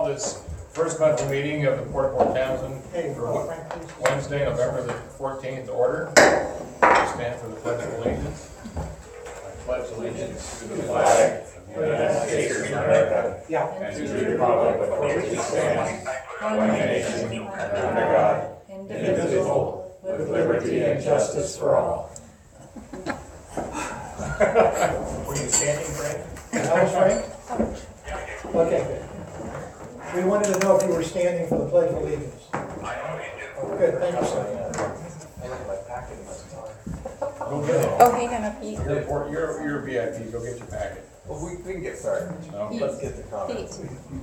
call this first monthly meeting of the Port of Port Townsend for Wednesday, November the 14th order. Stand for the Pledge of Allegiance. I pledge allegiance to the flag of the United States of America and to the republic for which it stands, one nation, under God, indivisible, with liberty and justice for all. Were you standing, Frank? I was Frank? Okay, good. We wanted to know if you were standing for the Pledge of Allegiance. Oh, good, thank you, sir. Go get it. Oh, hang on, Pete. You're VIP, go get your packet. Well, we can get started. No? Let's get the comments.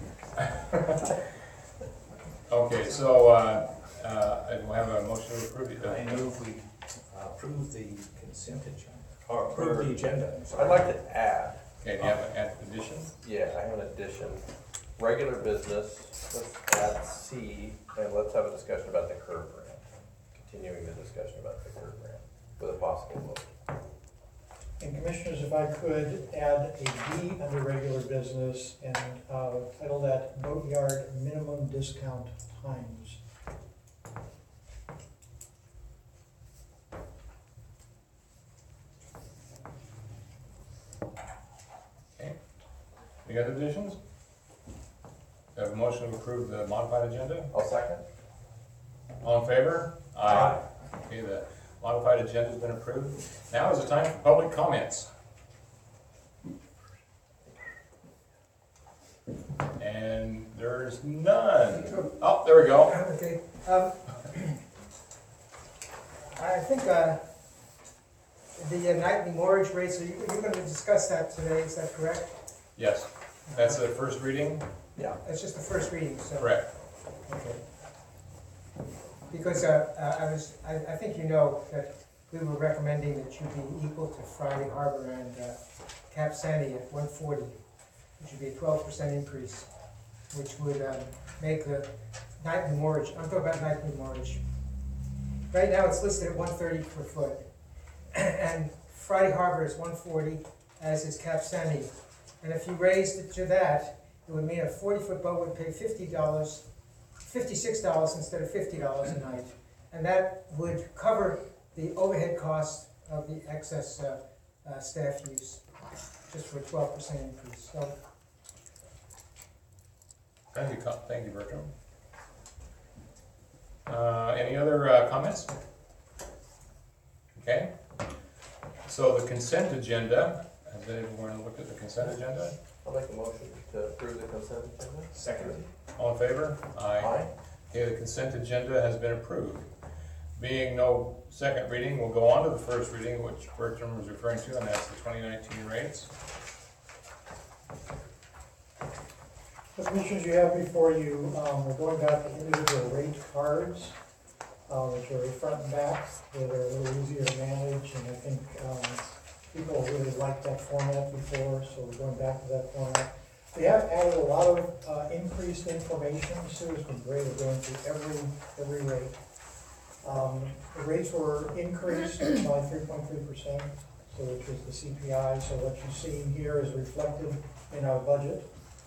Okay, so, we'll have a motion to approve it. I move we approve the consent agenda, or approve the agenda. I'm sorry. I'd like to add, Okay, do you have an addition? yeah, I have an addition. Regular business, let's add C, and let's have a discussion about the curb ramp. Continuing the discussion about the curb ramp with a possible vote. And Commissioners, if I could add a B under regular business and title that Boatyard Minimum Discount Times. Okay. Any other additions? Do you have a motion to approve the modified agenda? I'll second. All in favor? Aye. Okay, the modified agenda's been approved. Now is the time for public comments. And there's none. Oh, there we go. Okay, I think the nightly mortgage rates, you're going to discuss that today, is that correct? Yes, that's the first reading? Yeah. That's just the first reading, so. Correct. Okay. Because I think you know that we were recommending that you be equal to Friday Harbor and Cap Sandy at 140, which would be a 12% increase, which would make the nightly mortgage, I'm talking about nightly mortgage. Right now it's listed at 130 per foot, and Friday Harbor is 140, as is Cap Sandy. And if you raised it to that, it would mean a 40-foot boat would pay $56 instead of $50 a night. And that would cover the overhead cost of the excess staff use, just for a 12% increase. So, Thank you, Bertram. Any other comments? Okay. So the consent agenda, has anyone looked at the consent agenda? I'll make a motion to approve the consent agenda. Second. All in favor? Aye. Okay, the consent agenda has been approved. Being no second reading, we'll go on to the first reading, which Bertram was referring to, and that's the 2019 rates. The Commissioners, you have before you, we're going back to individual rate cards, which are front and back, that are a little easier to manage, and I think people really liked that format before, so we're going back to that format. We have added a lot of increased information. Sue has been great at going through every rate. The rates were increased by 3.3%, so which was the CPI. So what you see here is reflected in our budget.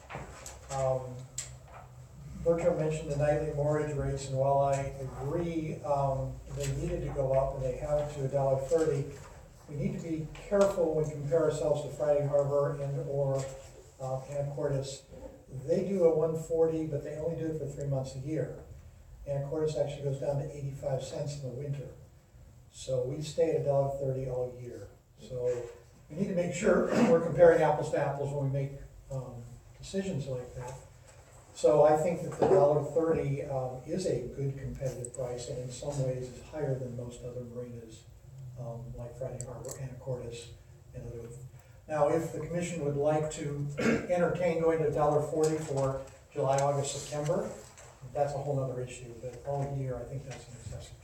Bertram mentioned the nightly mortgage rates, and while I agree they needed to go up, and they have to $1.30, we need to be careful when we compare ourselves to Friday Harbor and or Anacortes. They do a 140, but they only do it for 3 months a year. Anacortes actually goes down to 85 cents in the winter. So we stay at $1.30 all year. So we need to make sure we're comparing apples to apples when we make decisions like that. So I think that the $1.30 is a good competitive price, and in some ways is higher than most other marinas, like Friday Harbor, Anacortes, and others. Now, if the commission would like to entertain going to $1.40 for July, August, September, that's a whole other issue, but all year, I think that's an excessive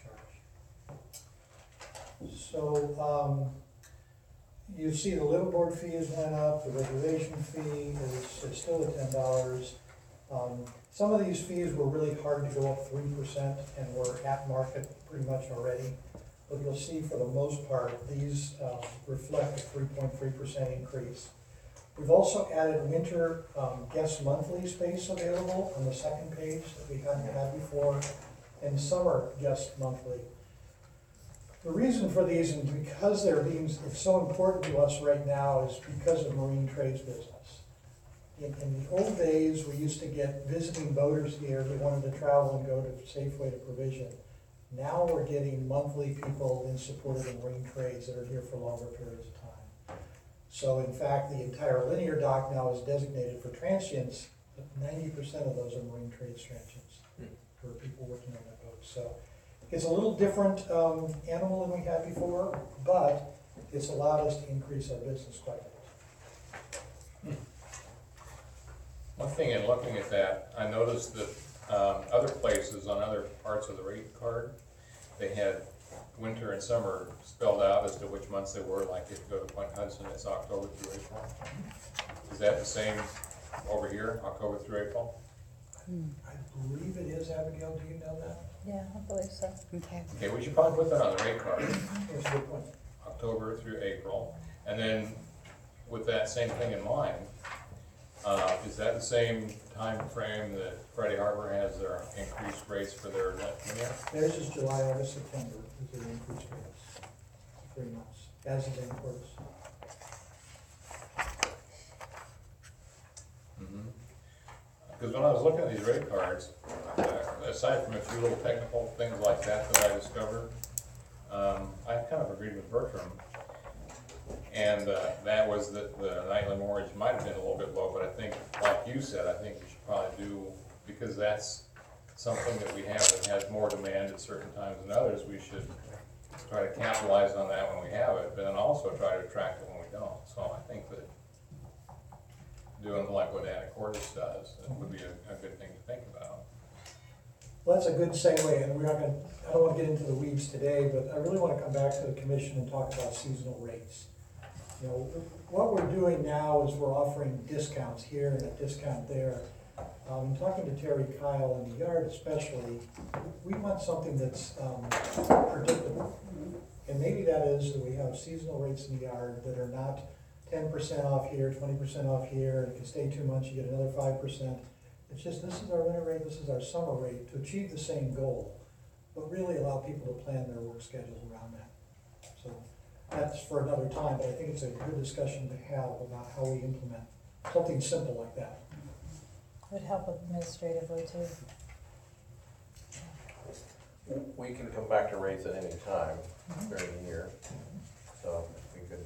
charge. So, you see the liveaboard fees went up, the reservation fee is still at $10. Some of these fees were really hard to go up 3% and were at market pretty much already. But you'll see for the most part, these reflect a 3.3% increase. We've also added winter guest monthly space available on the second page that we hadn't had before, and summer guest monthly. The reason for these, and because it's so important to us right now, is because of marine trades business. In the old days, we used to get visiting boaters here who wanted to travel and go to Safeway to Provision. Now we're getting monthly people in support of the marine trades that are here for longer periods of time. So in fact, the entire linear dock now is designated for transients, but 90% of those are marine trades transients, for people working on that boat. So it's a little different animal than we had before, but it's allowed us to increase our business quite a bit. One thing in looking at that, I noticed that other places on other parts of the rate card, they had winter and summer spelled out as to which months they were, like if you go to Point Hudson, it's October through April. Is that the same over here, October through April? I believe it is, Abigail, do you know that? Yeah, I believe so. Okay. Okay, we should probably put that on the rate card, That's a good point. October through April. And then with that same thing in mind, is that the same time frame that Friday Harbor has their increased rates for their linear? Theirs is July, August, September, is their increased rates, 3 months, as is imports. Because when I was looking at these rate cards, aside from a few little technical things like that I discovered, I kind of agreed with Bertram. And that was that the nightly mortgage might have been a little bit low, but I think, like you said, I think we should probably do, because that's something that we have that has more demand at certain times than others, we should try to capitalize on that when we have it, but then also try to attract it when we don't. So I think that doing like what Anacortes does, it would be a good thing to think about. Well, that's a good segue, and I don't want to get into the weeds today, but I really want to come back to the commission and talk about seasonal rates. You know, what we're doing now is we're offering discounts here and a discount there. Talking to Terry Kyle in the yard especially, we want something that's predictable. And maybe that is that we have seasonal rates in the yard that are not 10% off here, 20% off here, and if you stay 2 months, you get another 5%. It's just, this is our winter rate, this is our summer rate, to achieve the same goal, but really allow people to plan their work schedules around that. So that's for another time, but I think it's a good discussion to have about how we implement something simple like that. Would help administratively too. We can come back to rates at any time during the year, so we could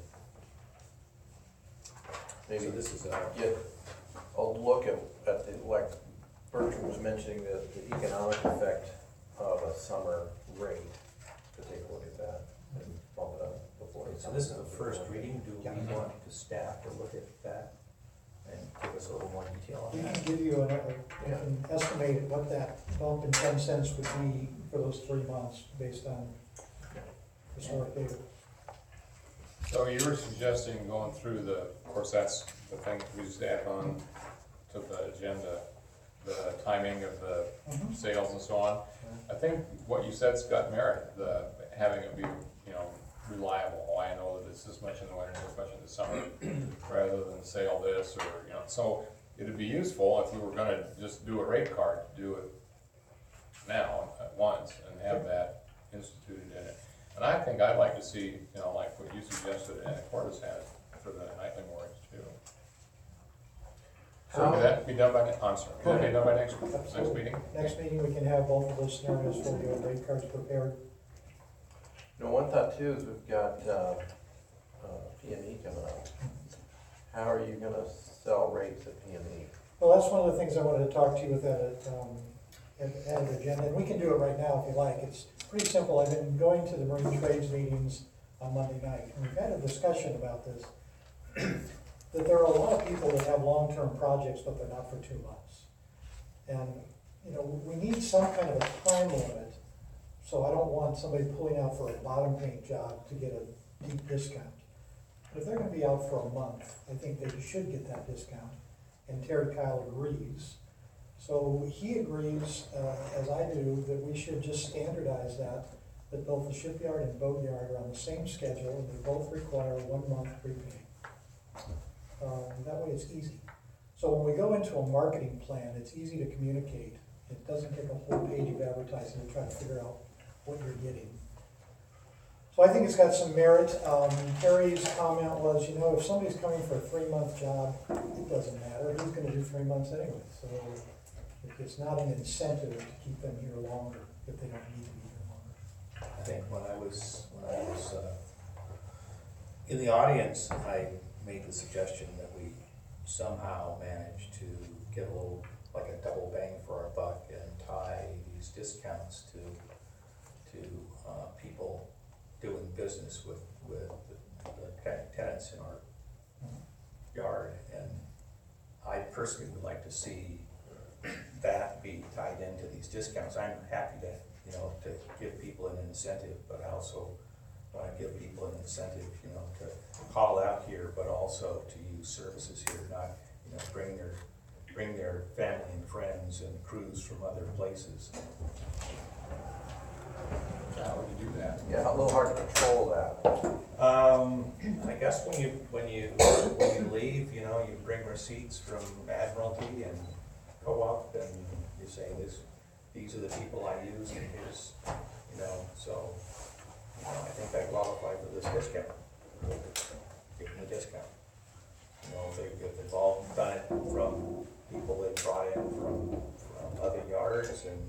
maybe So this is get a look at the, like Bertram was mentioning, the economic effect of a summer rate, to take a look at that and bump it up before. so this is the first reading. Do we want the staff to look at that and give us a little more detail We on that? can give you an estimate what that bump in 10 cents would be for those 3 months based on historic data. So you were suggesting going through of course, that's the thing that we just add on to the agenda, the timing of the sales and so on. I think what you said's got merit, the having it be, reliable. I know that it's this much in the winter, this much in the summer, rather than sale this or, so it'd be useful if we were gonna just do a rate card, to do it now at once and have that instituted in it. And I think I'd like to see, like what you suggested Anacortes has for the nightly mortgage too. So could that be done by, I'm sorry, could that be done by next meeting? Next meeting, we can have both of those scenarios for you, and rate cards prepared. One thought too is we've got PME coming up. How are you gonna sell rates at PME? Well, that's one of the things I wanted to talk to you with at the agenda, and we can do it right now if you like. It's pretty simple. I've been going to the marine trades meetings on Monday night, and we've had a discussion about this, that there are a lot of people that have long-term projects, but they're not for 2 months. And, we need some kind of a time limit, so I don't want somebody pulling out for a bottom paint job to get a deep discount. But if they're gonna be out for a month, I think they should get that discount, and Terry Kyle agrees. So he agrees, as I do, that we should just standardize that both the shipyard and boatyard are on the same schedule, and they both require 1 month prepay. That way it's easy. So when we go into a marketing plan, it's easy to communicate. It doesn't take a whole page of advertising to try to figure out what you're getting. So I think it's got some merit. Harry's comment was, if somebody's coming for a 3-month job, it doesn't matter. He's gonna do 3 months anyway. So it's not an incentive to keep them here longer if they don't need to be here longer. I think when I was in the audience, I made the suggestion that we somehow manage to get a little, like a double bang for our buck and tie these discounts to people doing business with the tenants in our yard. And I personally would like to see that be tied into these discounts. I'm happy to, to give people an incentive, but I also want to give people an incentive, to call out here, but also to use services here, not, bring their family and friends and crews from other places. How would you do that? Yeah, a little hard to control that. I guess when you leave, you bring receipts from Admiralty and Co-op, and you say these are the people I use, and here's, so, I think I qualify for this discount. Give them a discount. If they've all done it from people they brought in from other yards and,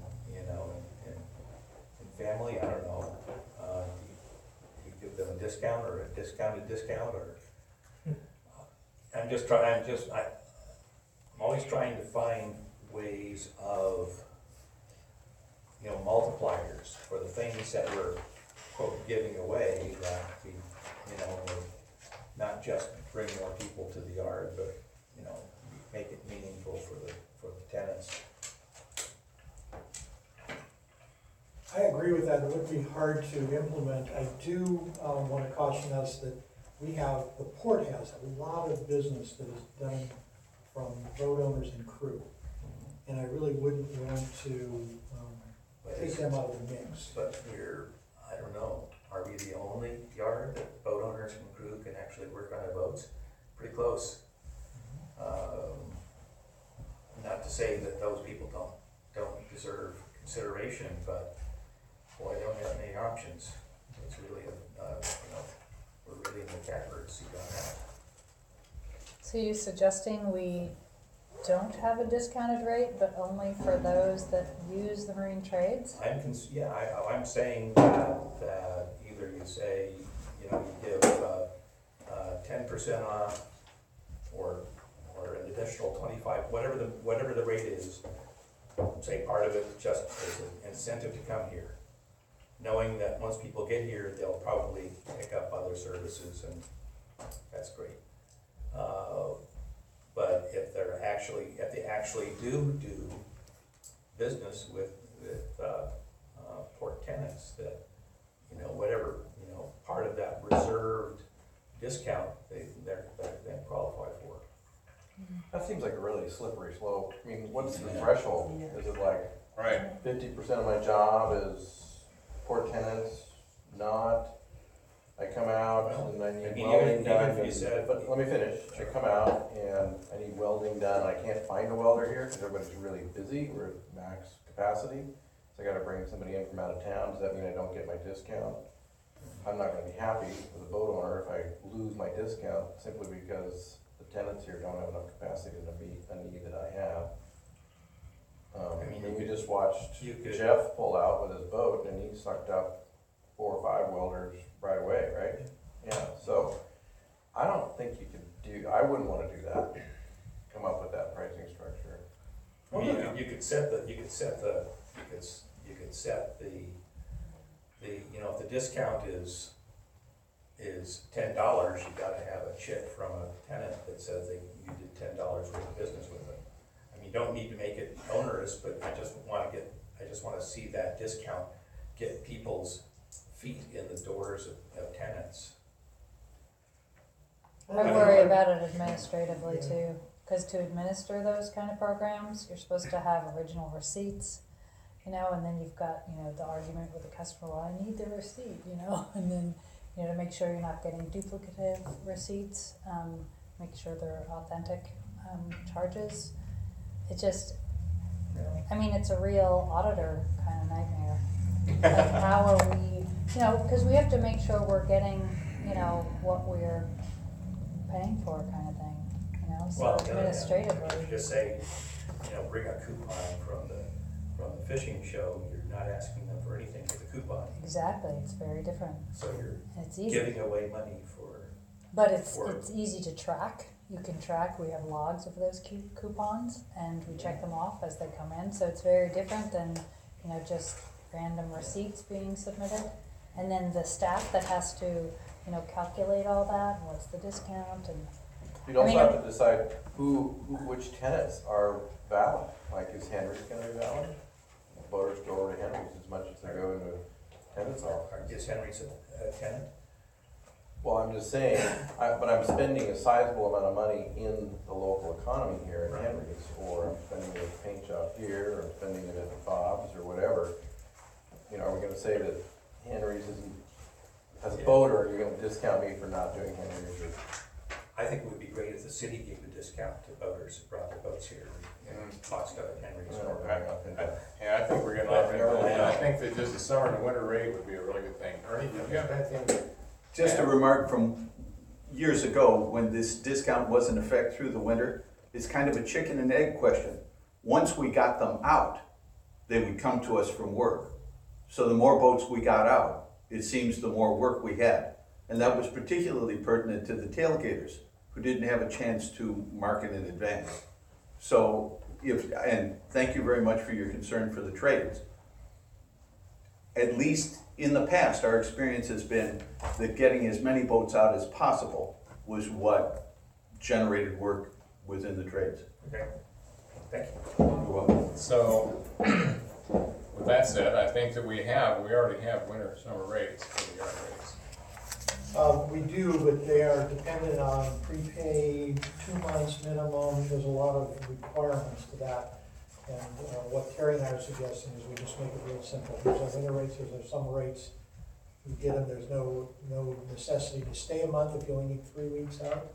and family, I don't know. You give them a discount or a discounted discount, or I'm always trying to find ways of, multipliers for the things that we're, quote, giving away, that we, not just bring more people to the yard, but, make it meaningful for the tenants. I agree with that. It would be hard to implement. I do want to caution us that the port has a lot of business that is done from boat owners and crew. And I really wouldn't want to take them out of the mix. But I don't know, are we the only yard that boat owners and crew can actually work on their boats? Pretty close. Not to say that those people don't deserve consideration, but boy, they don't have many options. It's really we're really in the catbird seat on that. So you're suggesting we don't have a discounted rate, but only for those that use the marine trades? I'm saying that either you say, you give 10% off, or an additional 25, whatever the rate is. Say part of it just as an incentive to come here, knowing that once people get here, they'll probably pick up other services, and that's great. But if they actually do business with port tenants, that whatever part of that reserved discount they're qualified for. That seems like a really slippery slope. I mean, what's the threshold? Is it like Right. 50% of my job is port tenants, not? I come out and I need welding done. But let me finish. I come out and I need welding done, and I can't find a welder here because everybody's really busy. We're at max capacity. So I gotta bring somebody in from out of town. Does that mean I don't get my discount? I'm not gonna be happy as a boat owner if I lose my discount simply because the tenants here don't have enough capacity to meet a need that I have. We just watched Jeff pull out with his boat, and he sucked up 4 or 5 welders right away, right? Yeah, so I don't think you can I wouldn't wanna do that, come up with that pricing structure. I mean, you could set the if the discount is $10, you gotta have a check from a tenant that says you did $10 worth of business with them. I mean, you don't need to make it onerous, but I just wanna see that discount get people's feet in the doors of tenants. I worry about it administratively too, because to administer those kind of programs, you're supposed to have original receipts, and then you've got, the argument with the customer, well, I need the receipt, and then, to make sure you're not getting duplicative receipts. make sure they're authentic, charges. It just, I mean, it's a real auditor kind of nightmare. Like, how are we, you know, because we have to make sure we're getting, you know, what we're paying for kind of thing, you know, so Well, the other hand, administratively. if you just say, you know, bring a coupon from the fishing show, you're not asking them for anything with the coupon. Exactly, it's very different, So you're and it's easy. giving away money for, But it's for- easy to track. You can track, we have logs of those coupons, and we check them off as they come in, so it's very different than, you know, just random receipts being submitted. And then the staff that has to, you know, calculate all that, and what's the discount, and, You'd also I mean, have to decide which tenants are valid, like is Henry's gonna be valid? Voters go over to Henry's as much as they go into tenants office. is Henry's a tenant? Well, I'm just saying, but I'm spending a sizable amount of money in the local economy here at Henry's, or I'm spending it at the paint shop here, or I'm spending it at the Bob's, or whatever. You know, are we gonna say that Henry's isn't, as a voter, you're gonna discount me for not doing Henry's? Or I think it would be great if the city gave a discount to voters who brought their boats here and bought stuff at Henry's. Yeah, I think we're getting off into it. I think that just the summer and winter rate would be a really good thing. Ernie, you have anything? Just a remark from years ago, when this discount was in effect through the winter, it's kind of a chicken and egg question. Once we got them out, they would come to us from work. So the more boats we got out, it seems the more work we had. And that was particularly pertinent to the tailgaters, who didn't have a chance to market in advance. So and thank you very much for your concern for the trades. At least in the past, our experience has been that getting as many boats out as possible was what generated work within the trades. Okay, thank you. You're welcome. So, with that said, I think that we already have winter, summer rates for the yard rates. We do, but they are dependent on prepaid, 2 months minimum, there's a lot of requirements to that. And what Terry and I are suggesting is we just make it real simple. Here's our winter rates, here's our summer rates. You get them, there's no necessity to stay a month if you only need 3 weeks out.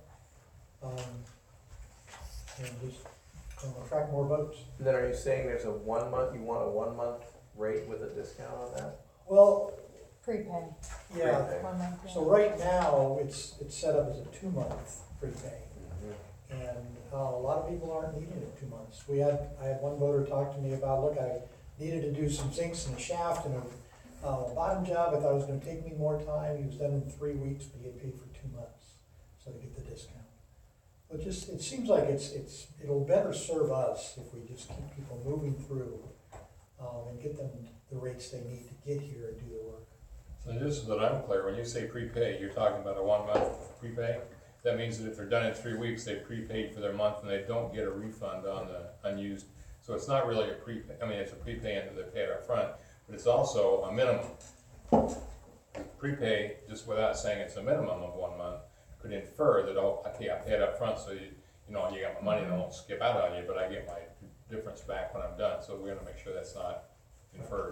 And just attract more boats. And then are you saying there's a 1 month, you want a 1 month rate with a discount on that? Well, prepay, yeah, Prepay. 1 month. so right now, it's set up as a 2 month prepay. And a lot of people aren't needing it 2 months. I had one voter talk to me about, look, I needed to do some zincs in the shaft and a bottom job. I thought it was gonna take me more time. He was done in 3 weeks, but he had paid for 2 months, so to get the discount. But it seems like it'll better serve us if we just keep people moving through, and get them the rates they need to get here and do the work. So just so that I'm clear, when you say prepay, you're talking about a 1 month prepay? That means that if they're done in 3 weeks, they prepaid for their month and they don't get a refund on the unused. So it's not really a prepay, I mean, it's a prepay and they pay it up front, but it's also a minimum. Prepay, just without saying it's a minimum of 1 month, could infer that, oh, okay, I paid up front, so you got my money and I won't skip out on you, but I get my difference back when I'm done. So we're gonna make sure that's not inferred.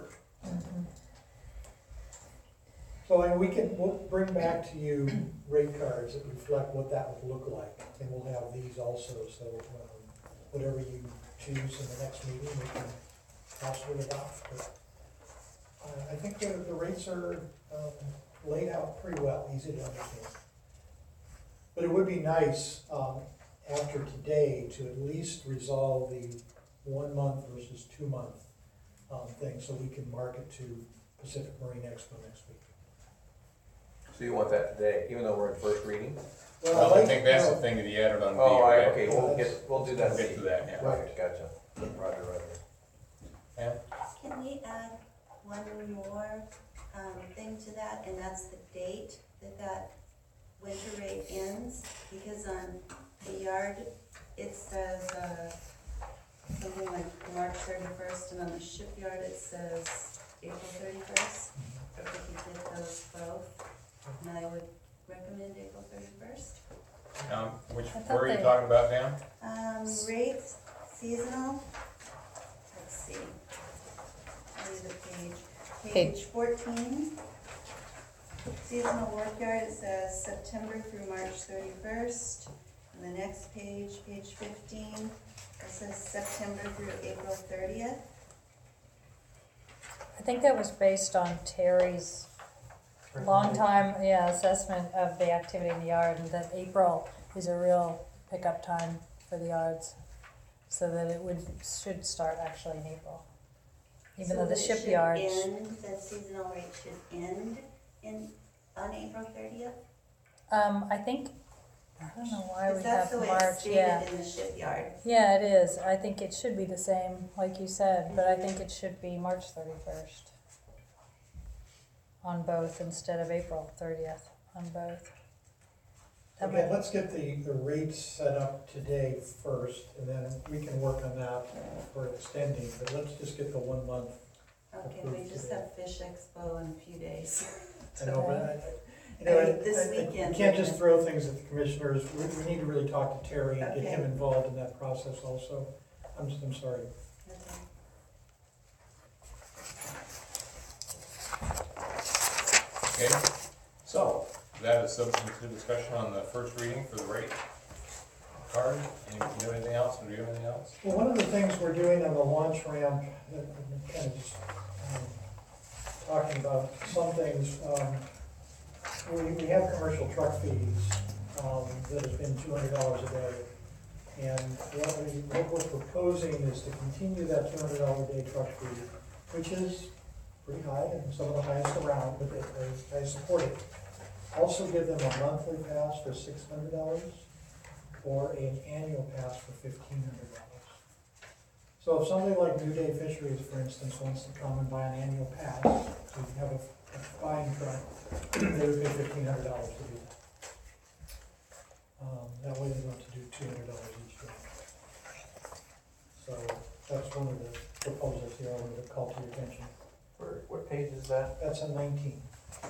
So and we'll bring back to you rate cards that reflect what that would look like, and we'll have these also, so whatever you choose in the next meeting, we can possibly adopt. But I think the rates are laid out pretty well, easy to understand. But it would be nice, after today, to at least resolve the 1 month versus 2 month thing, so we can market to Pacific Marine Expo next week. So you want that today, even though we're in first reading? Well, I think that's the thing that he added on B, Oh, right? okay, we'll do that. We'll get to that, yeah. Right, gotcha. Roger. Pam? Can we add one more thing to that, and that's the date that winter rate ends? Because on the yard, it says something like March 31st, and on the shipyard, it says April 31st. If we could get those both, and I would recommend April 31st. Where are you talking about now? Rates, seasonal, let's see. I'll read the page. Page 14. Seasonal work yard, it says September through March 31st. On the next page, page 15, it says September through April 30th. I think that was based on Terry's long time, assessment of the activity in the yard, and that April is a real pickup time for the yards. So that it should start actually in April. Even though the shipyards. So the seasonal rate should end on April 30th? I think, I don't know why we Because that's have the way March, it's yeah. stated in the shipyard. Yeah, it is. I think it should be the same, like you said, but I think it should be March 31st on both instead of April 30th on both. That Okay, might- let's get the rates set up today first, and then we can work on that for extending, but let's just get the 1 month. Okay, we just have Fish Expo in a few days. I know, but This weekend. You can't just throw things at the commissioners. We need to really talk to Terry and get him Okay. involved in that process also. I'm sorry. Okay. Okay, so that is subject to discussion on the first reading for the rate card. You have anything else, or do you have anything else? Well, one of the things we're doing on the launch ramp, that I'm kind of just talking about some things, we have commercial truck fees that have been $200 a day. And what we're proposing is to continue that $200 a day truck fee, which is pretty high and some of the highest around, but I support it. Also give them a monthly pass for $600 or an annual pass for $1,500. So if somebody like New Day Fisheries, for instance, wants to come and buy an annual pass, so you have a buying truck, they would pay $1,500 to do that. That way they don't have to do $200 each day. So that's one of the proposals here I wanted to call to your attention. What page is that? That's a 19.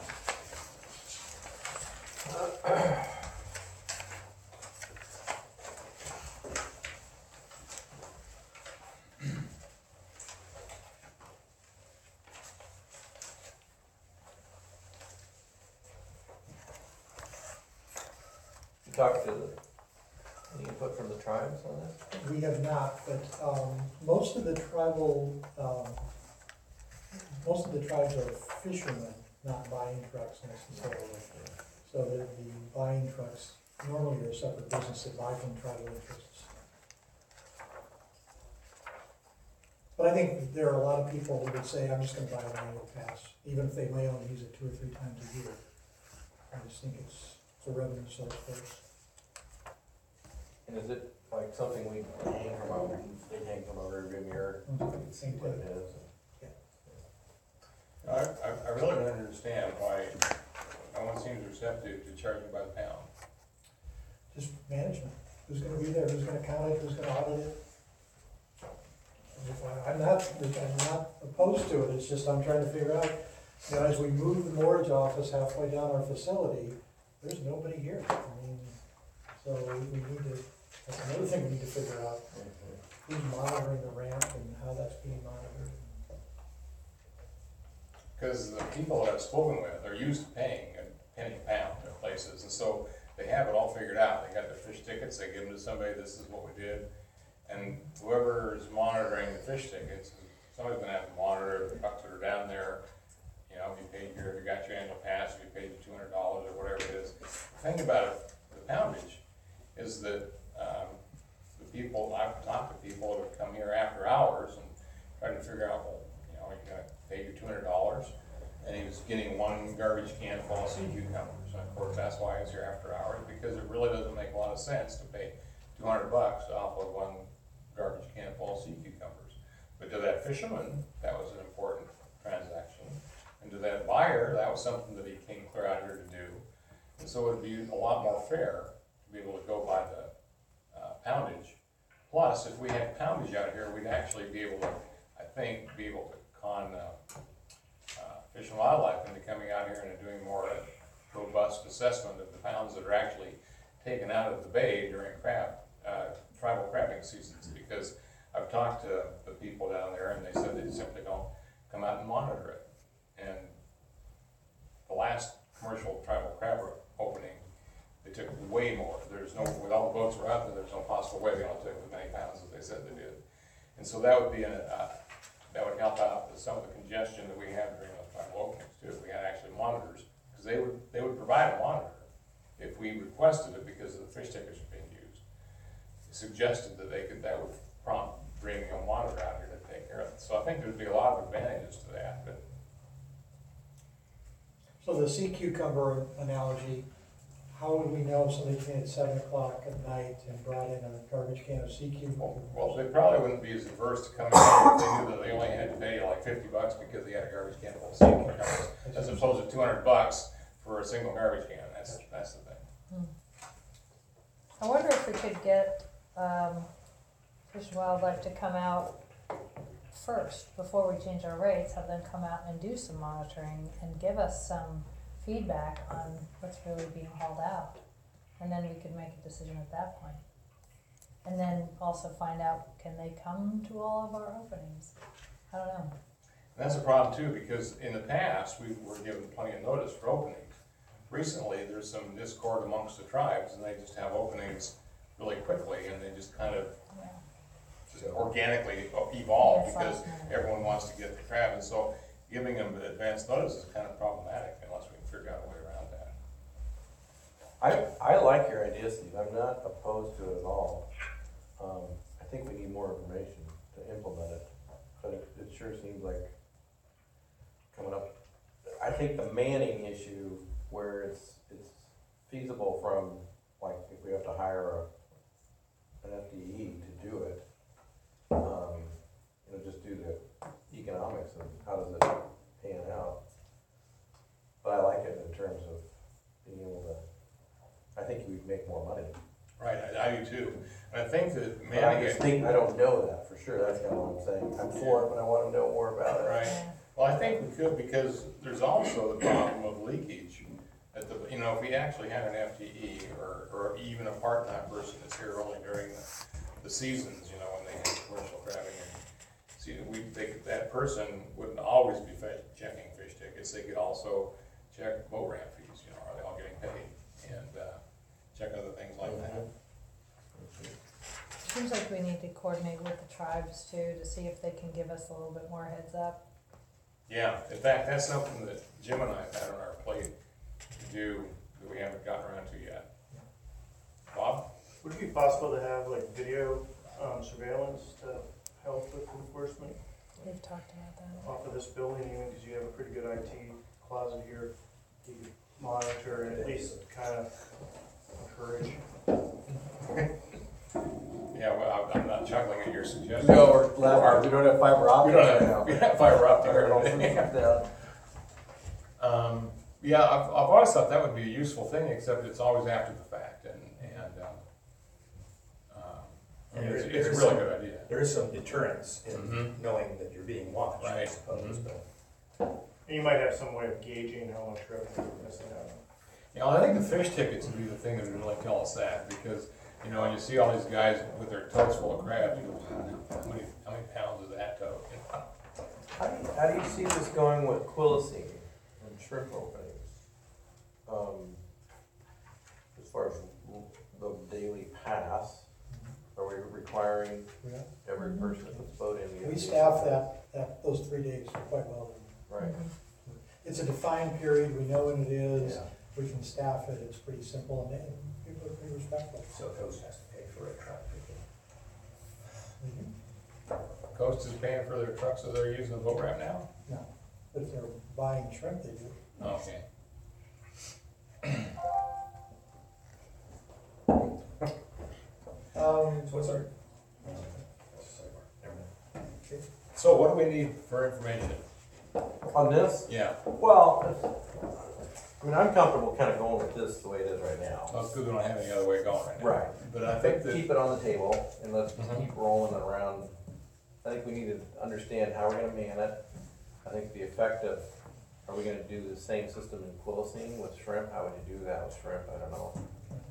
You talked to any input from the tribes on this? We have not, but most of the tribes are fishermen, not buying trucks necessarily. So the buying trucks normally are a separate business that buy from tribal interests. But I think there are a lot of people who would say, I'm just gonna buy an annual pass, even if they may only use it 2 or 3 times a year. I just think it's a revenue source for us. And is it like something we hang from our rearview mirror? See what it is? I really don't understand why no one seems receptive to charging by the pound. Just management, who's gonna be there, who's gonna count it, who's gonna audit it? I'm not opposed to it, it's just I'm trying to figure out, as we move the mortgage office halfway down our facility, there's nobody here. I mean, so we need to, that's another thing we need to figure out, who's monitoring the ramp and how that's being monitored. Because the people that I've spoken with are used to paying a penny a pound at places, and so they have it all figured out. They got their fish tickets, they give them to somebody, this is what we did. And whoever is monitoring the fish tickets, somebody's gonna have to monitor the trucks that are down there. If you got your annual pass, if you paid the $200 or whatever it is. The thing about it, the poundage, is that, the people, I've talked to people that have come here after hours and trying to figure out, well, you gotta pay your $200, and he was getting 1 garbage can full of sea cucumbers. And of course, that's why it's here after hours, because it really doesn't make a lot of sense to pay $200 off of 1 garbage can full of sea cucumbers. But to that fisherman, that was an important transaction. And to that buyer, that was something that he came clear out here to do. And so it'd be a lot more fair to be able to go by the poundage. Plus, if we had poundage out here, we'd actually be able to, I think, con Fish and Wildlife into coming out here and doing more robust assessment of the pounds that are actually taken out of the bay during tribal crabbing seasons. Because I've talked to the people down there and they said they simply don't come out and monitor it. And the last commercial tribal crab opening, they took way more. There's no, with all the boats were out there, there's no possible way they all took as many pounds as they said they did. And so that would be that would help out with some of the congestion that we have during those prime openings too. If we had actually monitors, because they would provide a monitor if we requested it because the fish tickets are being used. It suggested that that would prompt bringing a monitor out here to take care of it. So I think there'd be a lot of advantages to that, but So the sea cucumber analogy, how would we know if somebody came in at 7 o'clock at night and brought in a garbage can of sea cucumbers? well, they probably wouldn't be as averse to coming in if they knew that they only had to pay like $50 because they had a garbage can full of sea cucumbers, as opposed to $200 for a single garbage can. That's the thing. I wonder if we could get, Fish and Wildlife to come out first, before we change our rates, have them come out and do some monitoring and give us some feedback on what's really being hauled out. And then we could make a decision at that point. And then also find out, can they come to all of our openings? I don't know. And that's a problem too, because in the past, we were given plenty of notice for openings. Recently, there's some discord amongst the tribes, and they just have openings really quickly, and they just kind of Yeah. just organically evolve Yes, because last minute. everyone wants to get the crab, and so giving them advance notice is kind of problematic unless we can figure out a way around that. I like your idea, Steve, I'm not opposed to it at all. I think we need more information to implement it, but it sure seems like coming up. I think the manning issue, where it's feasible from, like, if we have to hire an FTE to do it, just do the economics and how does it pan out. But I like it in terms of being able to, I think we'd make more money. Right, I do too. And I think that But I maybe, just think, I don't know that for sure, that's kind of what I'm saying. I'm for it, but I want to know more about it. right, Yeah. well, I think we could, because there's also the problem of leakage. At the, if we actually had an FTE or even a part-time person that's here only during the seasons, when they have commercial crabbing. See, that person wouldn't always be checking fish tickets. They could also check boat ramp fees, are they all getting paid? And check other things like that. Seems like we need to coordinate with the tribes too, to see if they can give us a little bit more heads up. Yeah, in fact, that's something that Jim and I have had on our plate to do that we haven't gotten around to yet. Bob? Would it be possible to have like video surveillance to help with enforcement We've talked about that. off of this building, even because you have a pretty good IT closet here? You could monitor and at least kind of encourage. Yeah, well, I'm not chuckling at your suggestion. No, we're laughing, we don't have fiber We optic don't right have, now. we have fiber optic. Or else everything. it's down. Yeah, I've always thought that would be a useful thing, except it's always after the fact, and it's a really good idea. There is some deterrence in Mhm. knowing that you're being watched, I Right. suppose, Mhm. but. And you might have some way of gauging how much revenue you're missing out on. I think the fish tickets would be the thing that would really tell us that, because, when you see all these guys with their totes full of crabs, you go, how many pounds is that tote? How do you see this going with Quilcene and shrimp openings? As far as the daily pass, are we requiring Yeah. every person that puts boat in? We staff those 3 days quite well. Right, It's a defined period, we know when it is, yeah. we can staff it, it's pretty simple, and people are pretty respectful. So Coast has to pay for a truck ticket. Coast is paying for their trucks, so they're using the boat ramp now? No, but if they're buying shrimp, they do. Okay. So what's our? So what do we need for information? On this, Yeah, well, I'm comfortable kind of going with this the way it is right now. well, it's good we don't have any other way going right now. Right. But I think that, Keep it on the table and let's Mhm. keep rolling it around. I think we need to understand how we're gonna man it. I think the effect of, are we gonna do the same system in Quilcene with shrimp? How would you do that with shrimp? I don't know.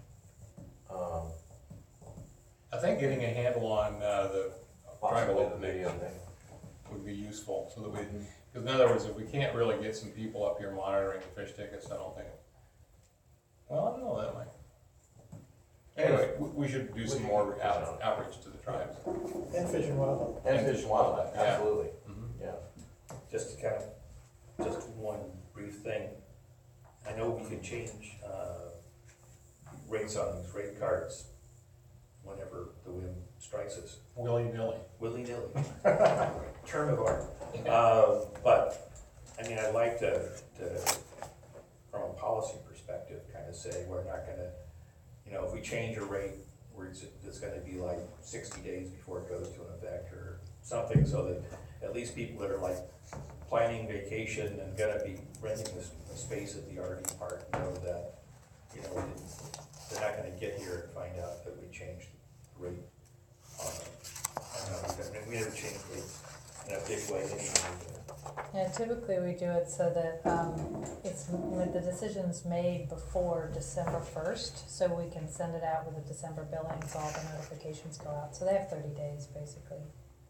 I think getting a handle on the tribal Possibly the opening video thing. would be useful, so that we, because in other words, if we can't really get some people up here monitoring the fish tickets, I don't think, well, I don't know, that might. Anyway, we should do some more outreach to the tribes. And Fish and Wildlife. And Fish and Wildlife, Yeah. absolutely, Mhm. yeah. Just to kind of, just one brief thing. I know we can change, rates on these rate cards whenever the whim strikes us, Willy-nilly. willy-nilly. Term of art. But, I mean, I'd like to, from a policy perspective, kind of say, we're not gonna, you know, if we change a rate, it's gonna be like 60 days before it goes to an effect or something, so that at least people that are like planning vacation and gonna be renting this space at the RV park know that, you know, they're not gonna get here and find out that we changed the rate on them. I mean, we never changed rates in a big way anyway. Yeah, typically we do it so that, it's, with the decisions made before December first, so we can send it out with a December billing, so all the notifications go out, so they have 30 days, basically,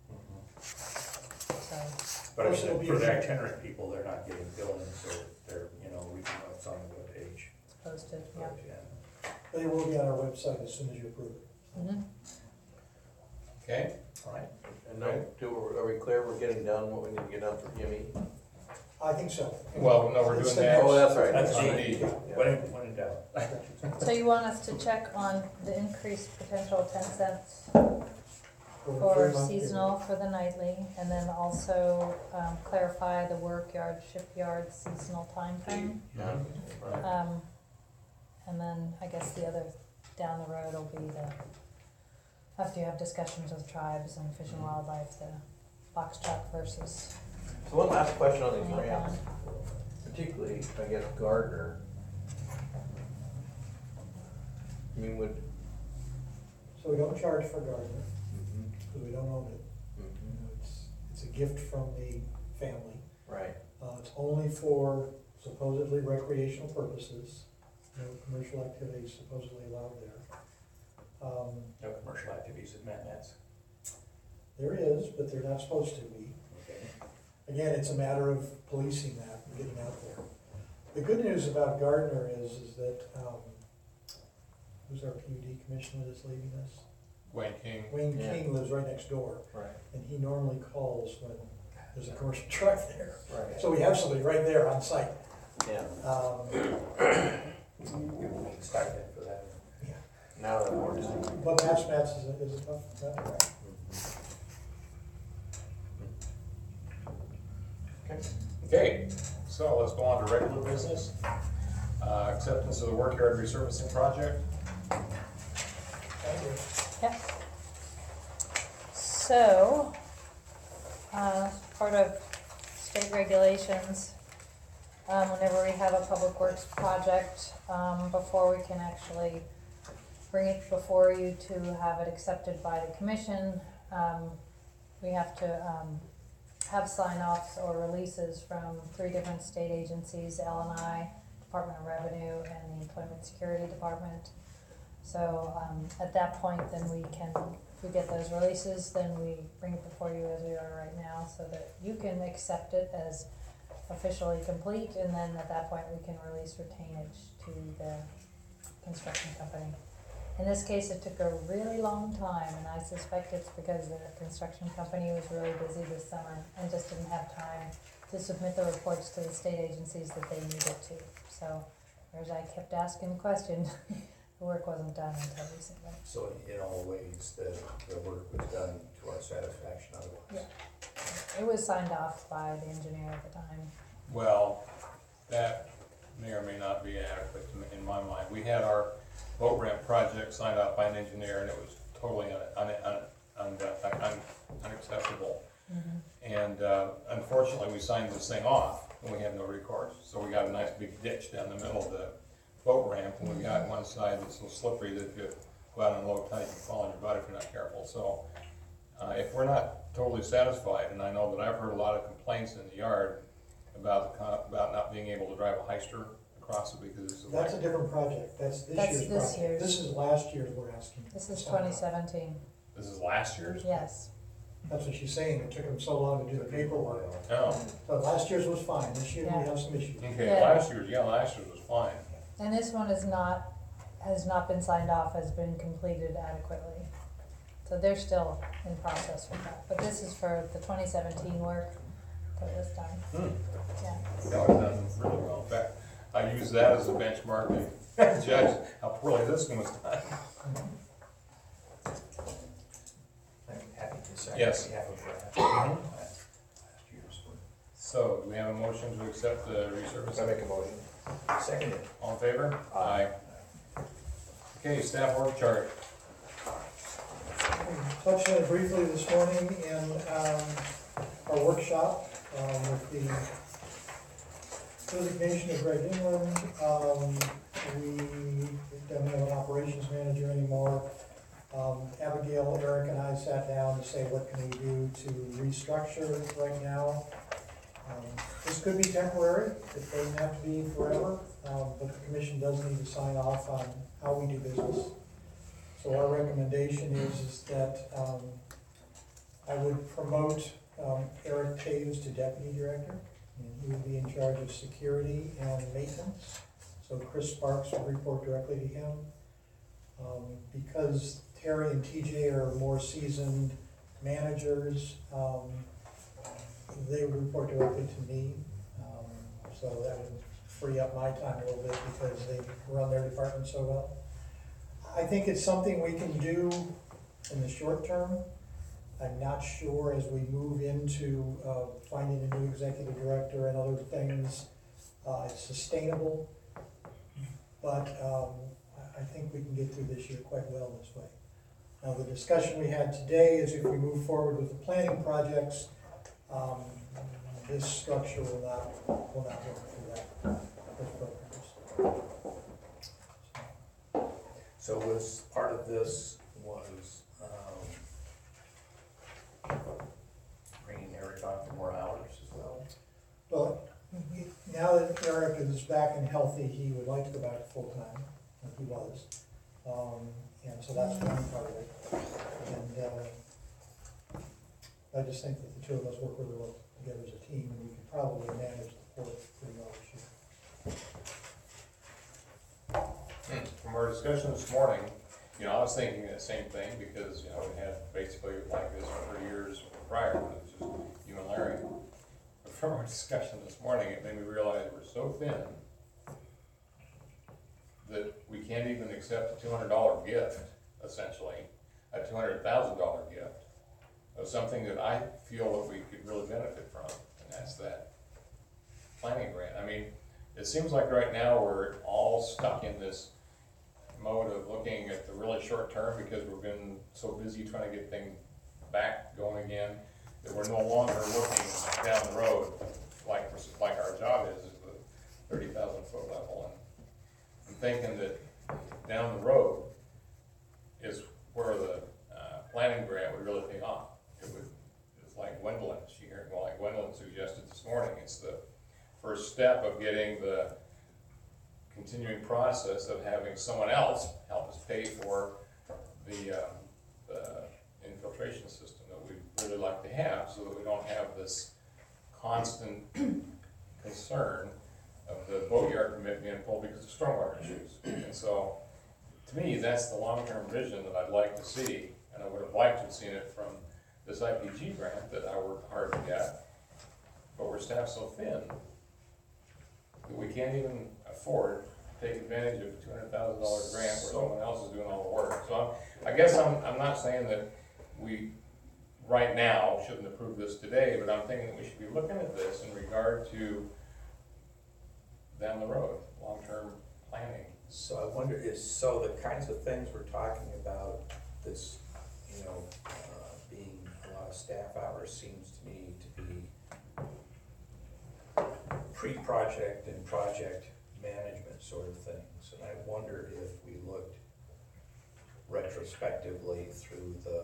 so. But I Plus it'll mean, be for the a- itinerant people, they're not getting billing, so they're, you know, reading what's on the webpage. It's posted, yeah. But it will be on our website as soon as you approve it. Mhm. Okay, All right. And now, are we clear, we're getting done what we need to get done for PME? I think so. well, no, we're It's doing the that. Oh, that's right. That's On D. D. When in doubt. So you want us to check on the increased potential 10 cents For a for 3-month period. seasonal for the nightly, and then also clarify the work yard, shipyard seasonal timeframe. Yeah. Right. And then I guess the other down the road will be after you have discussions with tribes and Fish and Wildlife, the box truck versus. So one last question on these Hang on. ramps, particularly, I guess, Gardner. I mean, would. So we don't charge for Gardner, because we don't own it. You know, it's a gift from the family. Right, It's only for supposedly recreational purposes, no commercial activities supposedly allowed there. No commercial activities at Manette's. There is, but they're not supposed to be. Okay. Again, it's a matter of policing that and getting out there. The good news about Gardner is that, who's our PUD commissioner that's leaving us? Wayne King. Wayne Yeah. King lives right next door, right, and he normally calls when there's a commercial truck there. right, So we have somebody right there on site. yeah. Give them a stipend for that. Now that more time. But match is a tough, tough. Okay. Okay, so let's go on to regular business. Acceptance of the work yard resurfacing project. Thank you. Yep. So, part of state regulations, whenever we have a public works project, before we can actually bring it before you to have it accepted by the commission, we have to have sign-offs or releases from 3 different state agencies, L&I, Department of Revenue, and the Employment Security Department. So at that point, then we can, if we get those releases, then we bring it before you as we are right now, so that you can accept it as officially complete, and then at that point, we can release retainage to the construction company. In this case, it took a really long time, and I suspect it's because the construction company was really busy this summer and just didn't have time to submit the reports to the state agencies that they needed to. So, whereas I kept asking the question, the work wasn't done until recently. So in all ways, the work was done to our satisfaction otherwise. It was signed off by the engineer at the time. Well, that may or may not be adequate in my mind. We had our boat ramp project signed off by an engineer, and it was totally unacceptable. And unfortunately, we signed this thing off, and we have no recourse. So we got a nice big ditch down the middle of the boat ramp, and we got one side that's so slippery that if you go out on low tide, you can fall on your butt if you're not careful. So if we're not totally satisfied, and I know that I've heard a lot of complaints in the yard about not being able to drive a hyster across it because it's That's a different project, that's this That's year's this project. year's. This is last year's we're asking. This is to sign off. 2017, This is last year's? yes. That's what she's saying, it took them so long to do the paperwork. Oh, So last year's was fine, this year we Yeah. have some issues. okay, Yeah. last year's was fine. And this one is not has not been signed off, has been completed adequately. So they're still in process with that, but this is for the 2017 work that was done. Yeah. That was done really well. In fact, I use that as a benchmark to judge how poorly this one was done. I'm happy to say. Yes. We have a draft. Last year's work. So, do we have a motion to accept the resurface? I make a motion. Second it. All in favor? Aye. Okay, staff work chart. Touched on it briefly this morning in our workshop with the designation of Greg England. We don't have an operations manager anymore. Abigail, Eric, and I sat down to say, what can we do to restructure right now? This could be temporary, it doesn't have to be forever, but the commission does need to sign off on how we do business. So our recommendation is that I would promote Eric Taves to deputy director, and he would be in charge of security and maintenance. So Chris Sparks would report directly to him. Because Terry and TJ are more seasoned managers, they would report directly to me. So that would free up my time a little bit because they run their department so well. I think it's something we can do in the short term. I'm not sure as we move into finding a new executive director and other things, it's sustainable. But I think we can get through this year quite well this way. Now, the discussion we had today is if we move forward with the planning projects, this structure will not work through that, those programs. So was part of this bringing Eric on for more hours as well? Well, now that Eric is back and healthy, he would like to go back to full-time, like he was. And so that's one part of it. And I just think that the two of us work really well together as a team, and we can probably manage the board pretty well this year. From our discussion this morning, I was thinking the same thing because, we had basically like this for years prior, it was just you and Larry. But from our discussion this morning, it made me realize we're so thin that we can't even accept a $200 gift, essentially, a $200,000 gift of something that I feel that we could really benefit from, and that's that planning grant. I mean, it seems like right now we're all stuck in this mode of looking at the really short term because we've been so busy trying to get things back going again that we're no longer looking down the road like our job is the 30,000 foot level. And I'm thinking that down the road is where the planning grant would really pay off. It's like Gwendolyn suggested this morning. It's the first step of getting the continuing process of having someone else help us pay for the infiltration system that we'd really like to have so that we don't have this constant concern of the boatyard permit being pulled because of stormwater issues. And so, to me, that's the long-term vision that I'd like to see, and I would have liked to have seen it from this IPG grant that I worked hard to get, but we're staffed so thin that we can't even afford to take advantage of a $200,000 grant where someone else is doing all the work. So I guess I'm not saying that we, right now, shouldn't approve this today, but I'm thinking that we should be looking at this in regard to down the road, long-term planning. So I wonder, so the kinds of things we're talking about, this, being a lot of staff hours seems to me to be pre-project and project management sort of things. And I wonder if we looked retrospectively through the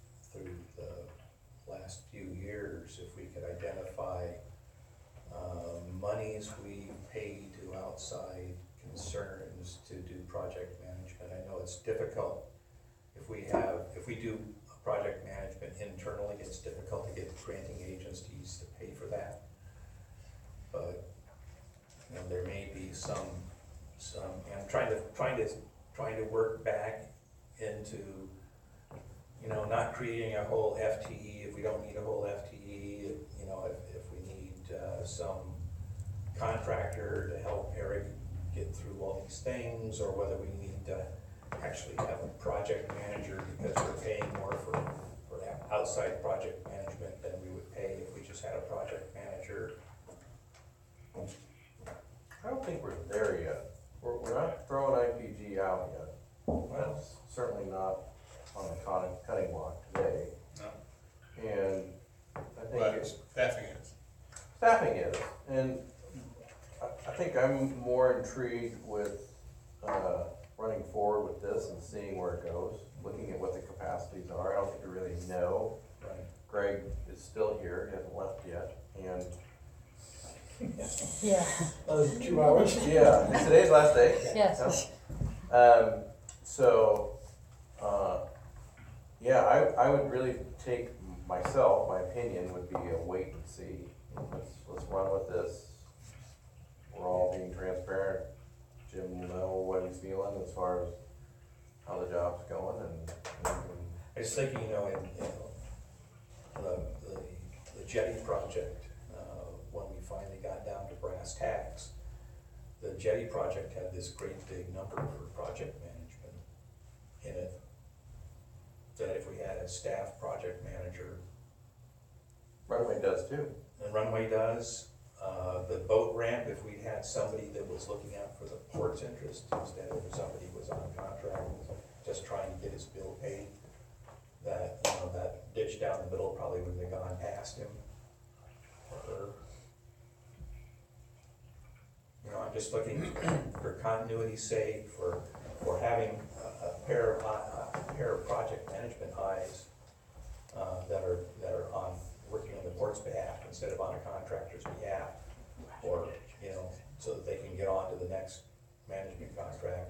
last few years, if we could identify monies we pay to outside concerns to do project management. I know it's difficult if we do project management internally, it's difficult to get granting agencies to pay for that. But there may be some I'm trying to these things, or whether we need to actually have a project manager because we're paying more for outside project management than we would pay if we just had a project manager. I don't think we're there yet. We're not throwing IPG out yet. That's certainly not on the cutting block today. No. And I think But it's, staffing is. staffing is, and I think I'm more intrigued with, running forward with this and seeing where it goes, looking at what the capacities are. I don't think we really know. Right. Greg is still here, he hasn't left yet, and Yeah, 2 hours? yeah, it's today's last day. yes. So, yeah, I would really take myself, my opinion would be a wait and see. Let's run with this. We're all being transparent. Jim will know what he's feeling as far as how the job's going and I was thinking, in the jetty project, when we finally got down to brass tacks, the jetty project had this great big number for project management in it. That if we had a staff project manager, Runway does too. and Runway does, the boat ramp, if we had somebody that was looking out for the port's interest, instead of somebody who was on contract, just trying to get his bill paid, that, that ditch down the middle probably wouldn't have gone past him or her. I'm just looking for continuity's sake, for having a pair of project management eyes that are on, working on the port's behalf instead of on a contractor's behalf, or, so that they can get on to the next management contract.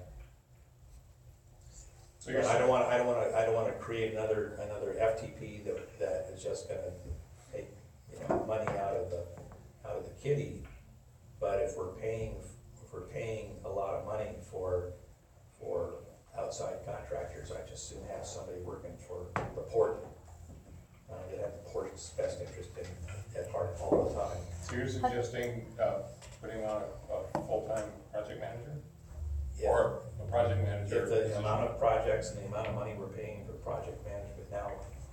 So you're But I saying, don't wanna create another FTP that is just gonna take, money out of the kitty. But if we're paying a lot of money for outside contractors, I just soon have somebody working for the port, that have the port's best interest at heart all the time. so you're suggesting, putting on a full-time project manager? Yeah. Or a project manager? If the amount of projects and the amount of money we're paying for project management now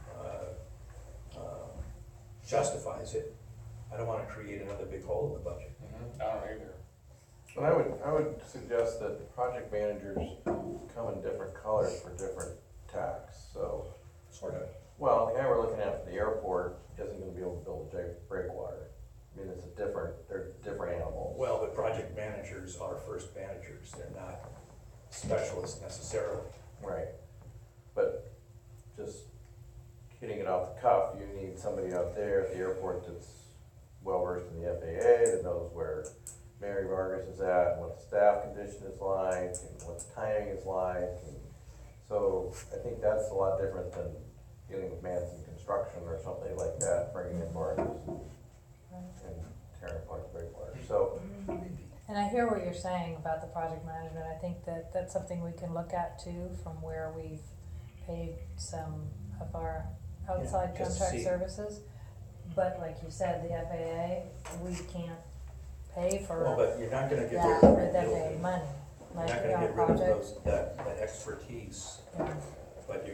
justifies it, I don't wanna create another big hole in the budget. Mhm, I don't either. And I would suggest that project managers come in different colors for different tasks, so. Sort of. Well, the guy we're looking at for the airport isn't gonna be able to build a breakwater. I mean, they're different animals. Well, but project managers are first managers, they're not specialists necessarily. Right. But just hitting it off the cuff, you need somebody out there at the airport that's well versed in the FAA, that knows where Mary Vargas is at, and what the staff condition is like, and what the timing is like. And so I think that's a lot different than dealing with Manson Construction or something like that, bringing in barges and tearing apart the breakwater. So, And I hear what you're saying about the project management. I think that that's something we can look at too, from where we've paid some of our outside Yeah, just contract see. services. But like you said, the FAA, we can't pay for Well, but you're not gonna get that rid with of FAA money, You're like not our gonna get rid of projects. that expertise, Yeah. but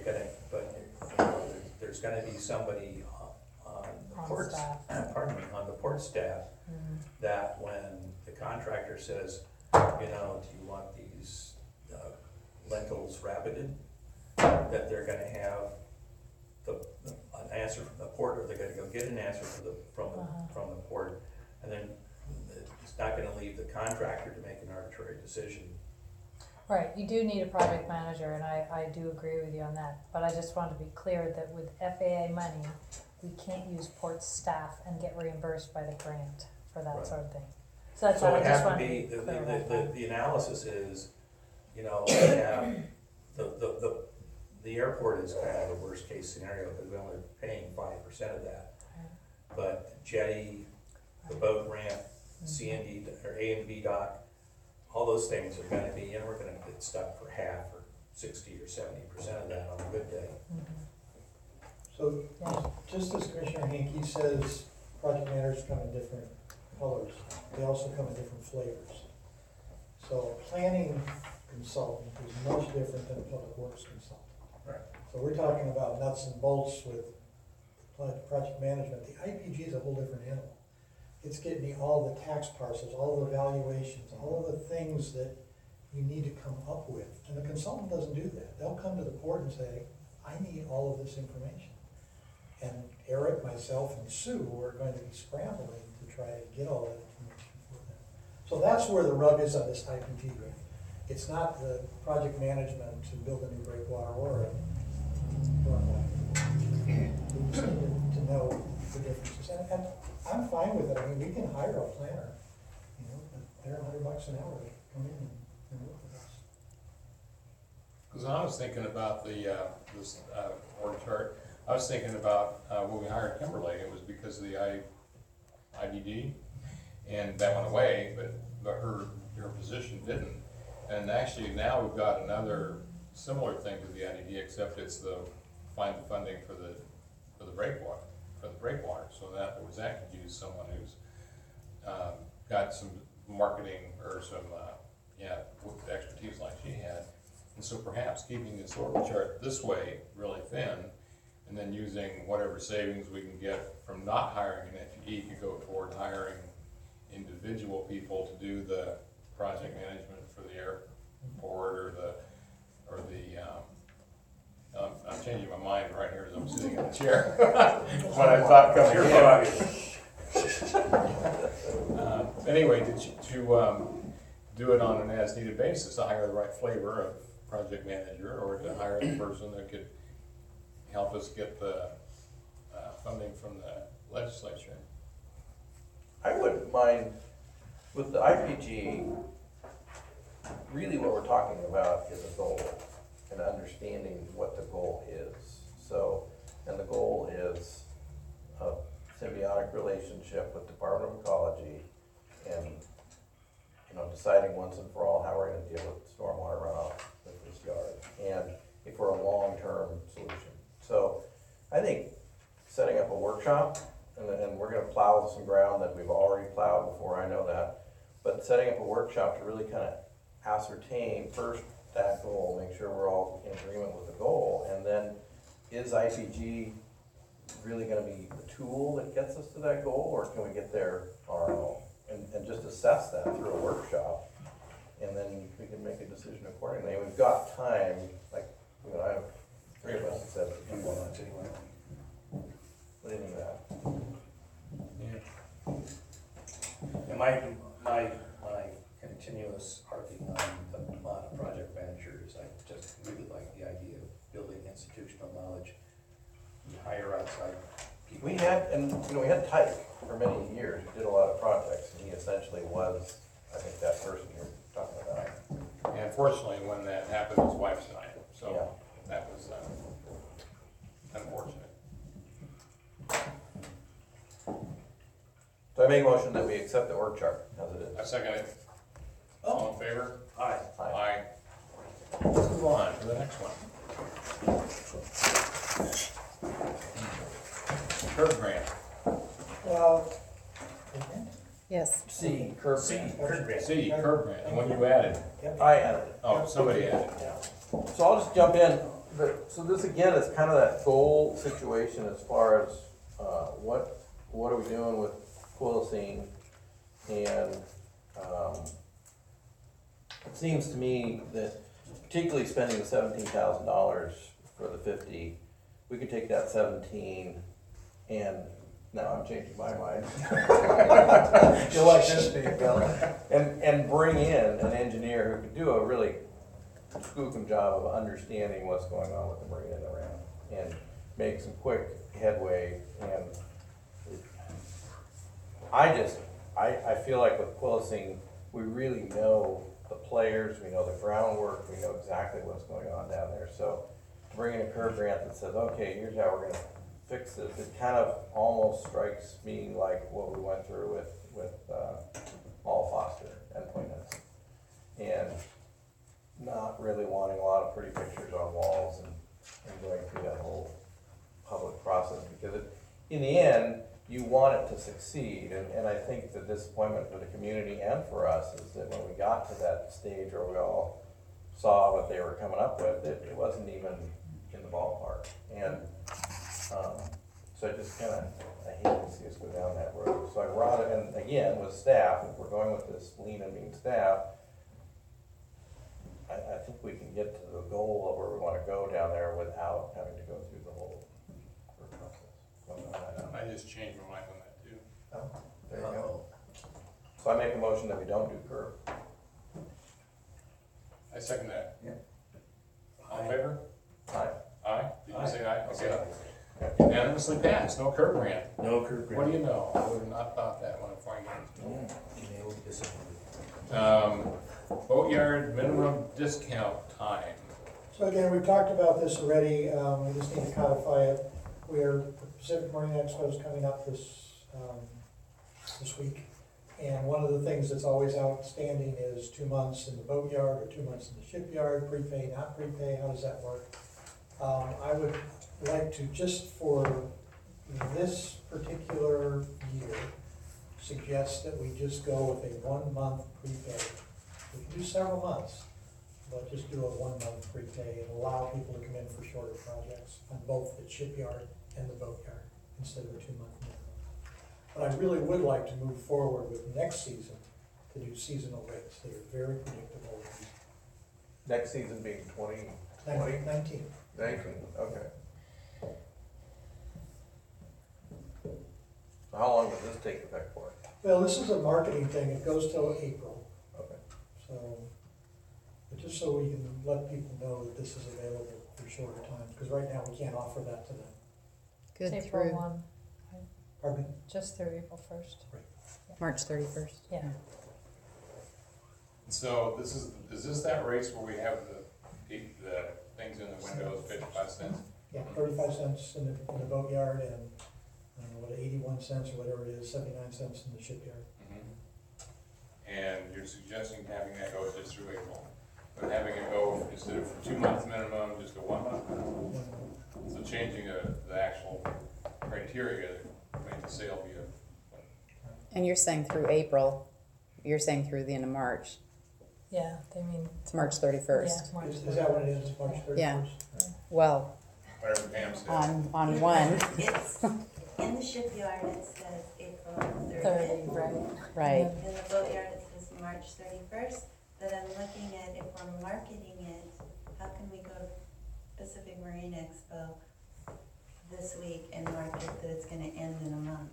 there's gonna be somebody on the On port, staff. pardon me, on the port staff, Mhm. that when the contractor says, do you want these lentils rabbited, that they're gonna have an answer from the port, or they're gonna go get an answer from the port, and then it's not gonna leave the contractor to make an arbitrary decision. Right, you do need a project manager, and I do agree with you on that, but I just want to be clear that with FAA money, we can't use port staff and get reimbursed by the grant for that Right. sort of thing. So that's So why I it just has to wanted to be, be clear about that. the analysis is, we have, the airport is kind of a worst case scenario, because we're only paying 5% of that. But jetty, the boat ramp, C&D, or A and B dock, all those things are gonna be, we're gonna get stuck for half or 60 or 70% of that on a good day. So, Yeah. just as Commissioner Hankey says, project managers come in different colors, they also come in different flavors. So a planning consultant is much different than a public works consultant. Right. So we're talking about nuts and bolts with project management. The IPG is a whole different animal. It's getting me all the tax parcels, all the valuations, all of the things that you need to come up with. And the consultant doesn't do that. They'll come to the board and say, I need all of this information. And Eric, myself, and Sue are going to be scrambling to try to get all that information for them. So that's where the rub is on this IPG grant. It's not the project management to build a new breakwater or a runway. We just need to know the differences. And I'm fine with it. I mean, we can hire a planner, you know, but they're $100 an hour to come in and work with us. Because I was thinking about this org chart, I was thinking about when we hired Kimberly, it was because of the IDD, and that went away, but her position didn't. And actually now we've got another similar thing to the IDD, except it's the find the funding for the breakwater, so that could use someone who's got some marketing or some expertise like she had. And so perhaps keeping this org chart this way, really thin, and then using whatever savings we can get from not hiring an FTE could go toward hiring individual people to do the project management for the airport I'm changing my mind right here as I'm sitting in the chair. What I thought coming in. Anyway, to do it on an as-needed basis, to hire the right flavor of project manager, or to hire the person that could help us get the funding from the legislature. I wouldn't mind, with the IPG, really what we're talking about is a goal and understanding what the goal is. So, and the goal is a symbiotic relationship with Department of Ecology and, you know, deciding once and for all how we're gonna deal with stormwater runoff with this yard, and if we're a long-term solution. So, I think setting up a workshop, and we're gonna plow some ground that we've already plowed before, I know that, but setting up a workshop to really kind of ascertain first that goal, make sure we're all in agreement with the goal, and then is IPG really gonna be the tool that gets us to that goal, or can we get there on our own? And just assess that through a workshop, and then we can make a decision accordingly. And we've got time, like, you know, I have three of us that said to do one anyway. What do you think of that? And my continuous harping on the project managers, I just really like the idea of building institutional knowledge. You hire outside people. We had, and you know, we had Tyke for many years, who did a lot of projects, and he essentially was, I think, that person you're talking about. And unfortunately, when that happened, his wife died, so Yeah. that was unfortunate. So I make a motion that we accept the org chart as it I is. second it. All in favor? Aye. Aye. Let's move on to the next one. Curb grant. Well, Yes. C, curb. Curb grant. C, curb grant, the one you added. I added it. Oh, somebody added. So I'll just jump in. So this again is kind of that goal situation as far as what are we doing with Quilcene, and it seems to me that particularly spending the $17,000 for the 50, we could take that 17 and now I'm changing my mind. You like this, Steve, Bill? And bring in an engineer who could do a really skookum job of understanding what's going on with the marina and around, and make some quick headway. And I feel like with Quilcene, we really know the players, we know the groundwork, we know exactly what's going on down there. So to bring in a curb grant that says, okay, here's how we're gonna fix this, it kind of almost strikes me like what we went through with All Foster and Points, and not really wanting a lot of pretty pictures on walls and going through that whole public process, because in the end, you want it to succeed, and I think the disappointment for the community and for us is that when we got to that stage where we all saw what they were coming up with, it wasn't even in the ballpark. And, so I just kinda, I hate to see us go down that road. So I brought it, and again, with staff, if we're going with this lean and mean staff, I think we can get to the goal of where we wanna go down there without having to go through the whole process. I just changed my mind on that too. There you go. So I make a motion that we don't do curb. I second that. Yeah. All in favor? Aye. Aye? Did you say aye? Okay. Unanimously passed, no curb grant. No curb What do you know? I would have not thought that when I'm finding They will be disappointed. it. Boatyard minimum discount time. So again, we've talked about this already, we just need to codify it. The Pacific Marine Expo is coming up this week. And one of the things that's always outstanding is 2 months in the boatyard or 2 months in the shipyard, prepay, not prepay, how does that work? I would like to, just for this particular year, suggest that we just go with a 1 month prepay. We can do several months, but just do a 1 month prepay and allow people to come in for shorter projects on both the shipyard and the boatyard instead of a 2 month minimum. But I really would like to move forward with next season to do seasonal rates that are very predictable. Next season being 2019, 19. okay. So how long does this take effect for? Well, this is a marketing thing, it goes till April, Okay. so, but just so we can let people know that this is available for shorter times, because right now we can't offer that to them. It's Good April through 1, Pardon me? just through April 1st. March 31st. Yeah. So is this that race where we have the things in the windows, 55 cents? Yeah, 35 cents in the boatyard and, 81 cents or whatever it is, 79 cents in the shipyard. Mhm. And you're suggesting having that go just through April, but having it go instead of 2 month minimum, just a 1 month minimum? So changing the actual criteria to make the sale be And you're saying through April, you're saying through the end of March. Yeah, they mean, It's March 31st. yeah, March Is that what it is, March 31st? Yeah. Well, whatever Pam said. on one, It's, in the shipyard, it says April 30, 30th. right? right. In the boatyard, it says March 31st, but I'm looking at if we're marketing it, how can we go to Pacific Marine Expo this week and market that it's gonna end in a month?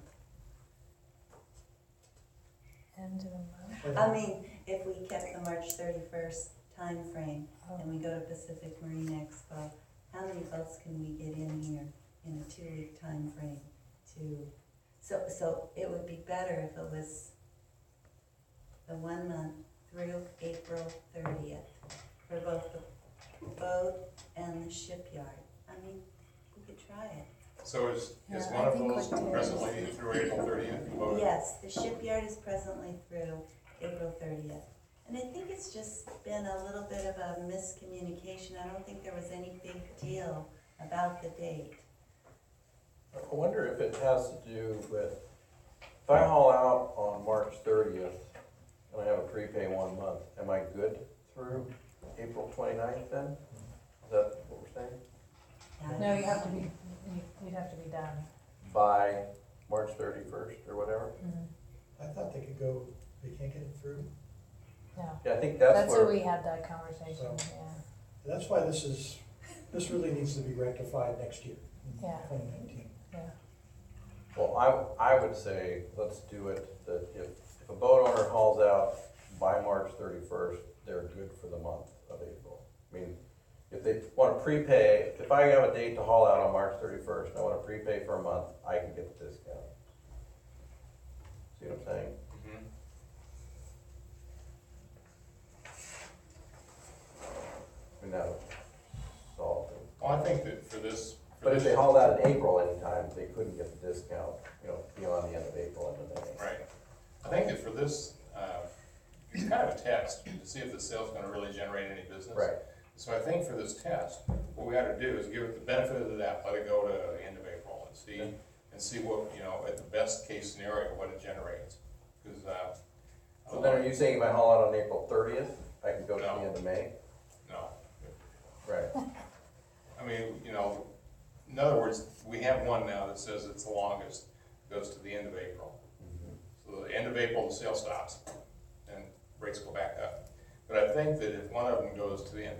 End of the month. I mean, if we kept the March 31st timeframe and we go to Pacific Marine Expo, how many boats can we get in here in a 2-week timeframe to, so it would be better if it was the 1 month through April 30th for both the boat and the shipyard. I mean, we could try it. So is Yeah, one I of think those what Terry presently through April 30th? Yes, the shipyard is presently through April 30th. And I think it's just been a little bit of a miscommunication. I don't think there was any big deal about the date. I wonder if it has to do with, if I haul out on March 30th and I have a prepay 1 month, am I good through April 29th then? Is that what we're saying? No, you have to be, you'd have to be done. By March 31st or whatever? Mhm. I thought they could go, they can't get it through. No, Yeah, I think that's that's where. where we had that conversation, So- yeah. That's why this really needs to be rectified next year, in Yeah. 2019. Yeah. Well, I would say, let's do it, that if a boat owner hauls out by March 31st, they're good for the month of April. I mean, if they want to prepay, if I have a date to haul out on March 31st, and I want to prepay for a month, I can get the discount. See what I'm saying? Mhm. I mean, that would solve it. Well, I think that for this. But if they hauled out in April anytime, they couldn't get the discount, beyond the end of April into May. Right. I think that for this, it's kind of a test to see if the sale's gonna really generate any business. Right. So I think for this test, what we ought to do is give it the benefit of the doubt, let it go to the end of April and see and see what, you know, at the best case scenario, what it generates. Because, So then are you saying if I haul out on April 30th, I can go to the No. end of May? no. Right. I mean, you know, in other words, we have one now that says it's the longest, goes to the end of April. So the end of April, the sale stops, and rates go back up. But I think that if one of them goes to the end of,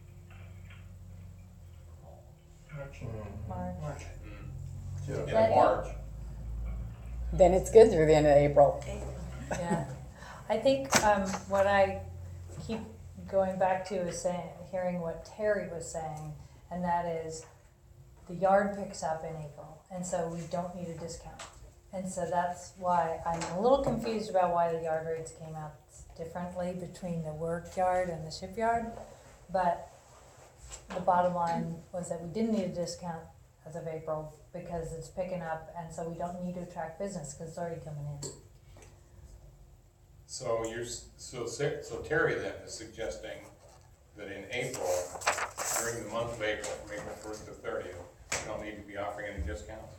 March. in Yeah. March, Then it's good through the end of April. Yeah, I think, what I keep going back to is saying, hearing what Terry was saying, and that is, the yard picks up in April, and so we don't need a discount. And so that's why I'm a little confused about why the yard rates came out differently between the work yard and the shipyard. But the bottom line was that we didn't need a discount as of April, because it's picking up, and so we don't need to attract business, because it's already coming in. so so Terry then is suggesting that in April, during the month of April, from April 1st to 30th, we don't need to be offering any discounts.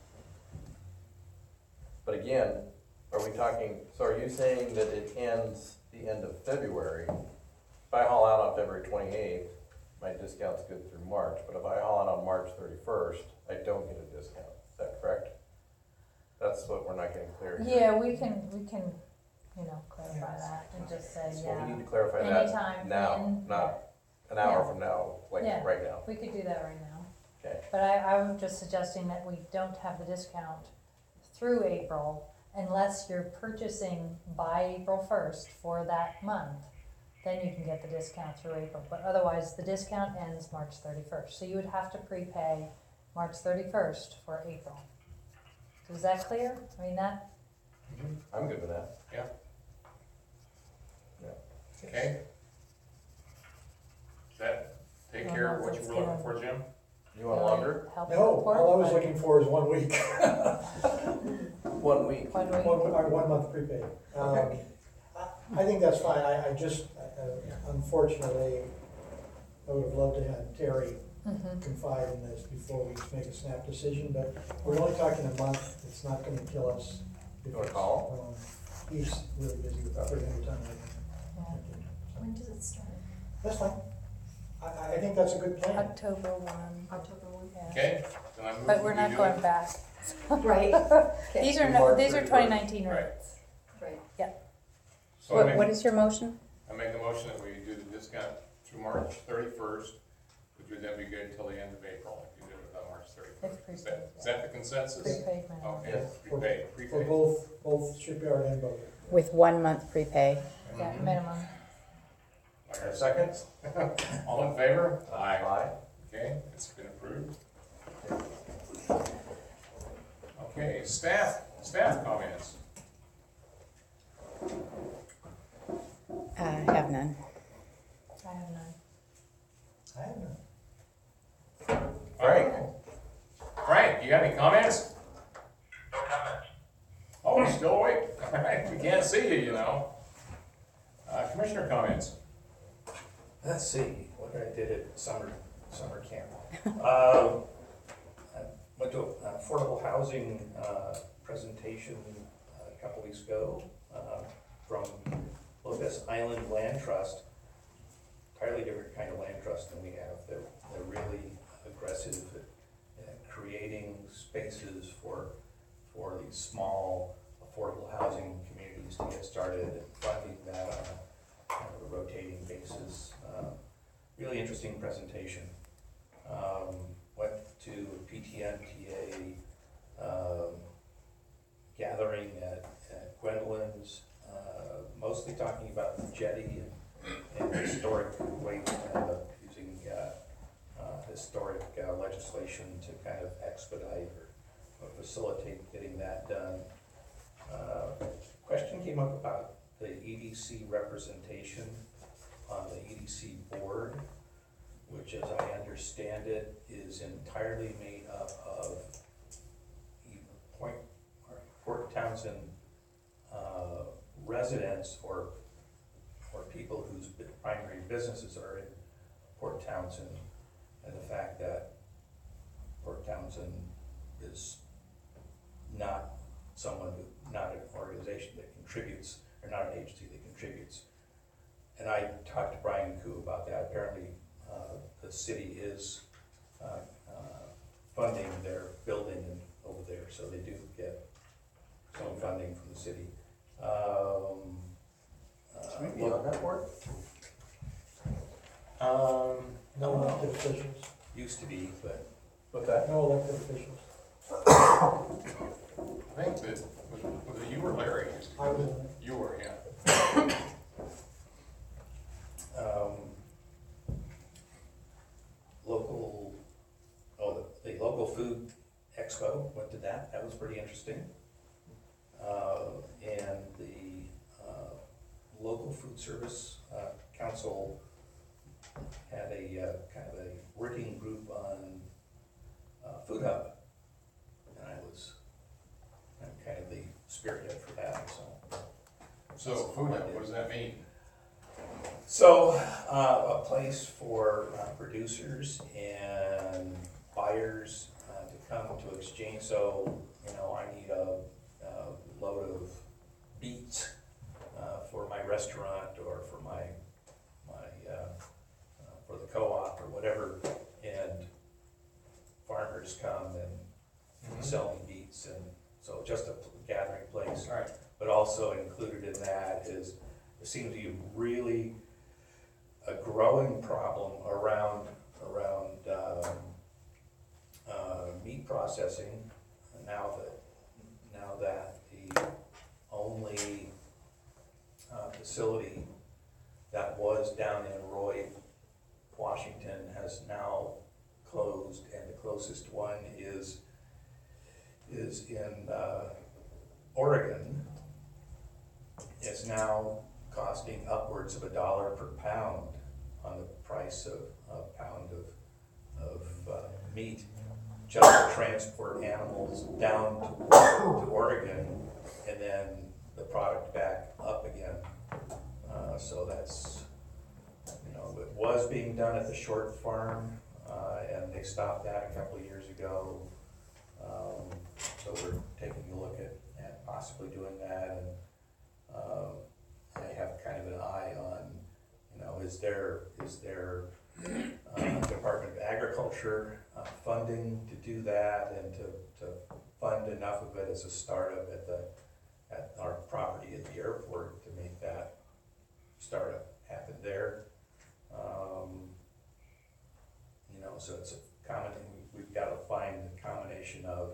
But again, are we talking, so are you saying that it ends the end of February? If I haul out on February 28th, my discount's good through March, but if I haul out on March 31st, I don't get a discount. Is that correct? That's what we're not getting clear here. Yeah, we can, you know, clarify that and just say, So we yeah, need to clarify anytime that now, in- not an hour Yeah. from now, like Yeah. right now. we could do that right now. Okay. But I'm just suggesting that we don't have the discount through April unless you're purchasing by April 1st for that month. Then you can get the discount through April, but otherwise the discount ends March 31st. So you would have to prepay March 31st for April. Is that clear? I mean, that, I'm good with that. Yeah. Yeah. Okay? Does that take care of what you were looking for, Jim? You want longer? help No, report? all I was looking for is 1 week, 1 week. 1 week. or 1 month prepaid. I think that's fine, I just, unfortunately, I would have loved to have Terry Mhm. confide in this before we make a snap decision, but we're only talking a month, it's not gonna kill us. if You wanna it's, call? He's really busy with pretty much time right Yeah. now. When does it start? That's fine. I think that's a good plan. October 1. October 1? Yeah. Okay? Then I move But we're we not do going it. back. Right, These are, March these are 31st. 2019 Right. rates. right. So I What make, is your motion? I make a motion that we do the discount through March 31st, which would then be good until the end of April, if you do it on March 31st. It's Is that the consensus? Prepaid minimum. Okay, Yes. prepaid, For prepaid. both shipyard and boat. With 1 month prepay. Yeah, Mhm. minimum. Like our seconds? All in favor? Aye. Okay, it's been approved. Okay, staff comments. I have none. I have none. I have none. Frank? Frank, you got any comments? No comments. Oh, you're still awake? All right, we can't see you, you know. Commissioner comments? Let's see, what I did at summer camp. I went to an affordable housing presentation a couple weeks ago from Locust Island Land Trust. Entirely different kind of land trust than we have. They're really aggressive at creating spaces for these small affordable housing communities to get started and funding that on a kind of a rotating basis. Really interesting presentation. Went to PTMTA gathering at Gwendolyn's, mostly talking about the jetty and historic way to kind of using historic legislation to kind of expedite or facilitate getting that done. Question came up about the EDC representation on the EDC board, which, as I understand it, is entirely made up of Port Townsend residents or people whose primary businesses are in Port Townsend, and the fact that Port Townsend is not someone who, not an organization that contributes, or not an agency that contributes. And I talked to Brian Koo about that. Apparently, the city is funding their building over there, so they do get some funding from the city. Should we be on that board? No elected officials, Used to be, but What's that? no elected officials. I think that, was it you or Larry? I was in it. You were, yeah. local, the local food expo, went to that, that was pretty interesting. And the local food service council had a kind of a working group on Food Hub. And I'm kind of the spearhead for that, so. So, food, what does that mean? So, a place for producers and buyers to come to exchange. So, I need a load of beets for my restaurant or for my for the co-op or whatever, and farmers come and sell me beets, and so just a gathering place. All right. But also included in that is, there seems to be really a growing problem around meat processing. Now that the only facility that was down in Roy, Washington, has now closed, and the closest one is in Oregon. It's now costing upwards of $1 per pound on the price of a pound of meat, just to transport animals down to Oregon and then the product back up again. So that's, it was being done at the Short Farm, and they stopped that a couple of years ago. So we're taking a look at possibly doing that, and I have kind of an eye on, is there Department of Agriculture funding to do that, and to fund enough of it as a startup at our property at the airport to make that startup happen there. So it's a common, we've got to find the combination of,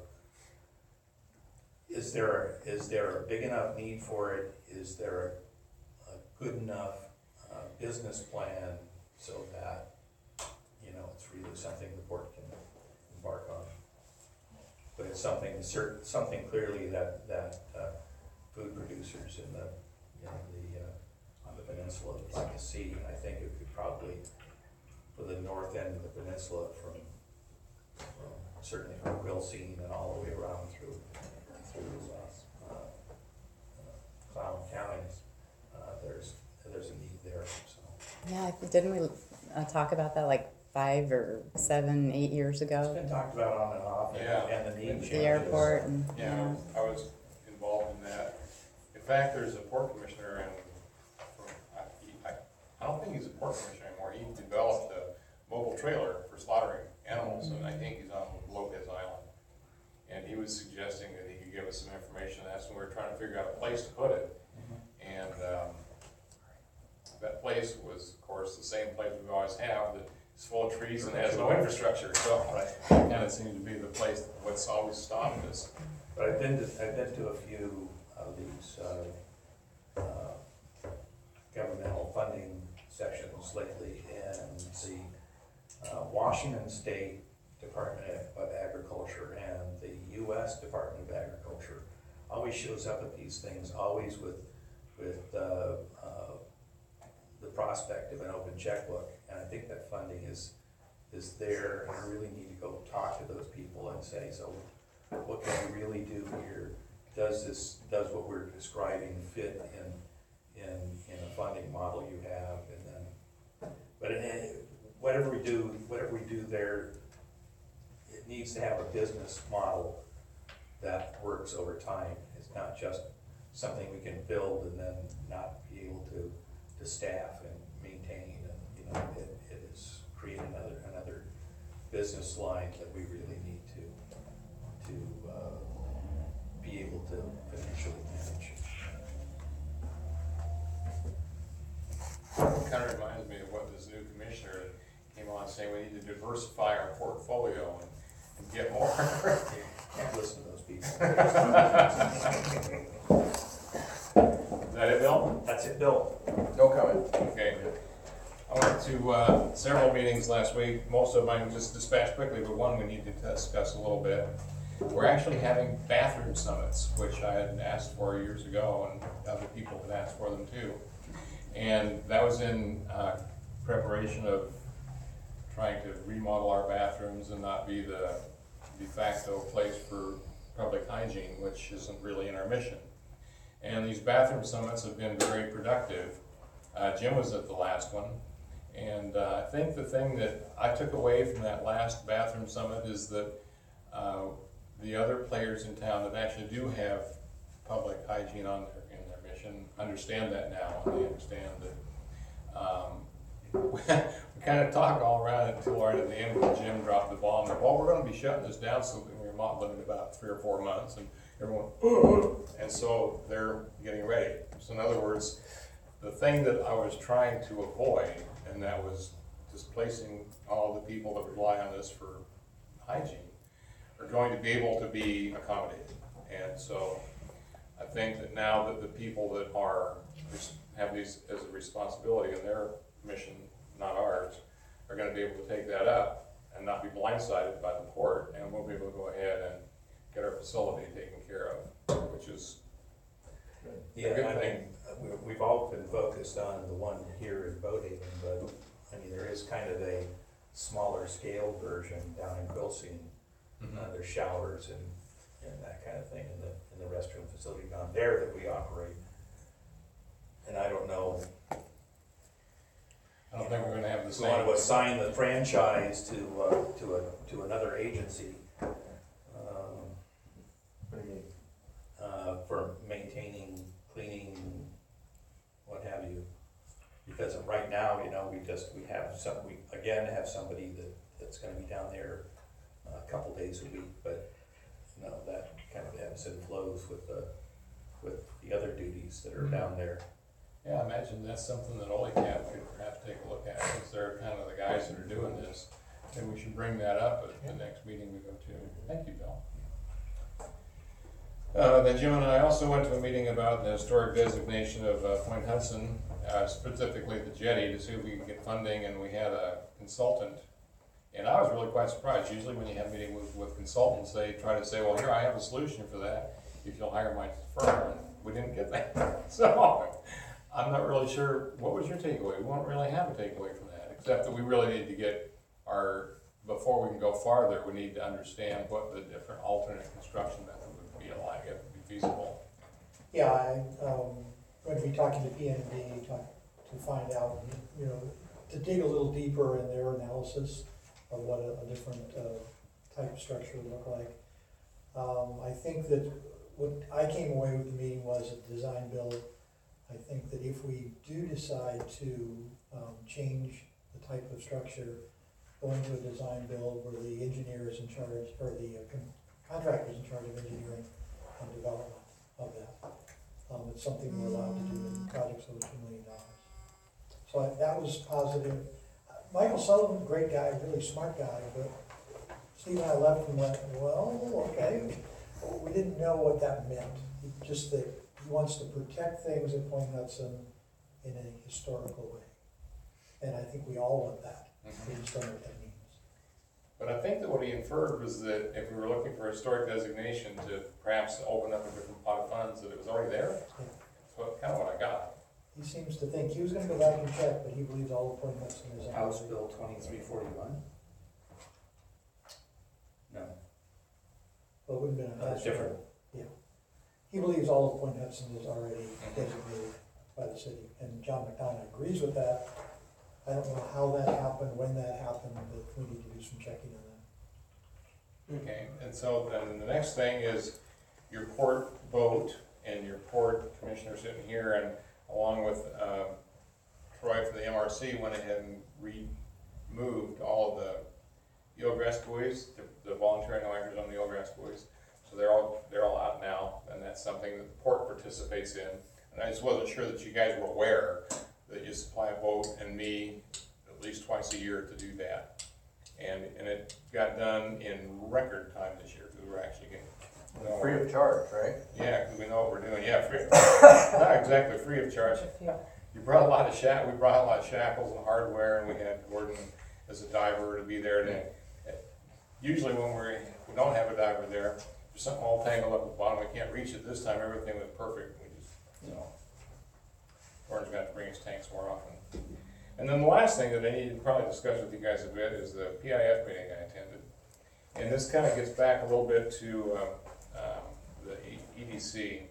is there a big enough need for it? Is there a good enough business plan so that, it's really something the board can embark on? But it's something clearly that food producers in on the peninsula would like to see. And I think it could probably, for the north end of the peninsula, from certainly from Wilseen and all the way around through Clown counties, there's a need there. So Yeah, didn't we talk about that like 5 or 7, 8 years it's ago? been talked about on and off, Yeah. and the need changes. The airport and, Yeah, I was involved in that. In fact, there's a port commissioner, and I don't think he's a port commissioner anymore. He developed a mobile trailer for slaughtering animals, and I think he's on Lopez Island. And he was suggesting that he could give us some information. That's when we were trying to figure out a place to put it. And that place was, of course, the same place we always have, that is full of trees and has no infrastructure. So it kind of seemed to be the place what's always stopped us. But I've been to a few of these governmental funding sessions lately, and the Washington State Department of Agriculture and the U.S. Department of Agriculture always shows up at these things, always with the prospect of an open checkbook. And I think that funding is there, and I really need to go talk to those people and say, so what can we really do here? Does what we're describing fit in a funding model you have? And then, but whatever we do there, it needs to have a business model that works over time. It's not just something we can build and then not be able to staff and maintain, and, you know, it is create another business line that we really need to be able to financially manage. It kind of reminds me of what this new commissioner came on saying, we need to diversify our portfolio and get more. Can't listen to those people. Is that it, Bill? That's it, Bill. No comment. Okay. I went to several meetings last week. Most of mine just dispatched quickly, but one we need to discuss a little bit. We're actually having bathroom summits, which I had asked for years ago, and other people had asked for them too. And that was in preparation of trying to remodel our bathrooms and not be the de facto place for public hygiene, which isn't really in our mission. And these bathroom summits have been very productive. Jim was at the last one, and I think the thing that I took away from that last bathroom summit is that the other players in town that actually do have public hygiene in their mission understand that now, and they understand that we kind of talked all around it until right at the end when Jim dropped the bomb that, well, we're going to be shutting this down, so we were modeling in about 3 or 4 months, and everyone, and so they're getting ready. So in other words, the thing that I was trying to avoid, and that was displacing all the people that rely on this for hygiene, are going to be able to be accommodated. And so I think that now that the people that have these as a responsibility in their mission, not ours, are going to be able to take that up and not be blindsided by the port, and we'll be able to go ahead and get our facility taken care of, which is Yeah, a good I thing. mean, we've all been focused on the one here in Bodegon, but, I mean, there is kind of a smaller scale version down in Quilcene. There's showers and that kind of thing in the restroom facility down there that we operate. And I don't know, I don't think we're going to have the if we want to same. assign the franchise to another agency, What do you mean? for maintaining, cleaning, what have you. Because right now, you know, we have somebody that's gonna be down there a couple days a week, but, you know, that kind of ebbs and flows with the other duties that are down there. Yeah, I imagine that's something that OLECAP could perhaps take a look at, since they're kind of the guys that are doing this. And we should bring that up at the next meeting we go to. Thank you, Bill. Then Jim and I also went to a meeting about the historic designation of Point Hudson, specifically the jetty, to see if we could get funding, and we had a consultant. And I was really quite surprised. Usually when you have a meeting with consultants, they try to say, well, here, I have a solution for that, if you'll hire my firm. And we didn't get that. So I'm not really sure, what was your takeaway? We won't really have a takeaway from that, except that we really need to get before we can go farther, we need to understand what the different alternate construction method would be like, if it would be feasible. Yeah, I'm going to be talking to PND to find out, you know, to dig a little deeper in their analysis of what a different type of structure would look like. I think that what I came away with the meeting was a design build. I think that if we do decide to change the type of structure, go into a design build where the engineer is in charge, or the contractor is in charge of engineering and development of that. It's something we're allowed to do in projects over $2 million. So that was positive. Michael Sullivan, great guy, really smart guy, but Steve and I left and went, well, okay. We didn't know what that meant. Just that he wants to protect things at Point Hudson in a historical way. And I think we all want that. We just don't know what that means. But I think that what he inferred was that if we were looking for a historic designation to perhaps open up a different pot of funds, that it was already there. That's kind of what I got. He seems to think, he was gonna go back and check, but he believes all the Point Hudson is on. House Bill 2341? No. Well, it wouldn't have been on That's different. Yeah. He believes all of Point Hudson is already designated by the city, and John McDonough agrees with that. I don't know how that happened, when that happened, but we need to do some checking on that. Okay, and so then the next thing is, your port vote and your port commissioner sitting here, and along with Troy from the MRC, went ahead and removed all of the eelgrass buoys, the voluntary no anchors on the eelgrass buoys. So they're all out now, and that's something that the port participates in. And I just wasn't sure that you guys were aware that you supply a boat and me at least twice a year to do that. And it got done in record time this year, because we're actually getting Free of charge, right? yeah, because we know what we're doing. Yeah, free. Not exactly free of charge. You brought a lot of we brought a lot of shackles and hardware, and we had Gordon as a diver to be there. And usually when we don't have a diver there, there's something all tangled up at the bottom. We can't reach it. This time everything was perfect. We just, Gordon's got to bring his tanks more often. And then the last thing that I need to probably discuss with you guys a bit is the PIF meeting I attended. And this kind of gets back a little bit to the EDC.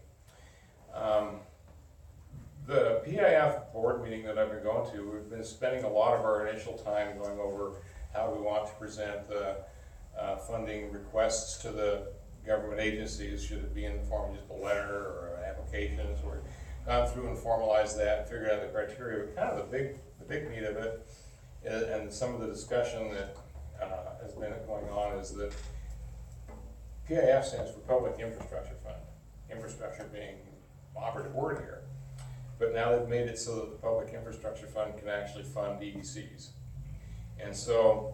The PIF board meeting that I've been going to, we've been spending a lot of our initial time going over how we want to present the funding requests to the government agencies. Should it be in the form of just a letter or an application? So we've gone through and formalized that, figured out the criteria. But kind of the big meat of it, and some of the discussion that has been going on, is that PIF stands for Public Infrastructure Fund. Infrastructure being the operative word here. But now they've made it so that the Public Infrastructure Fund can actually fund EDCs. And so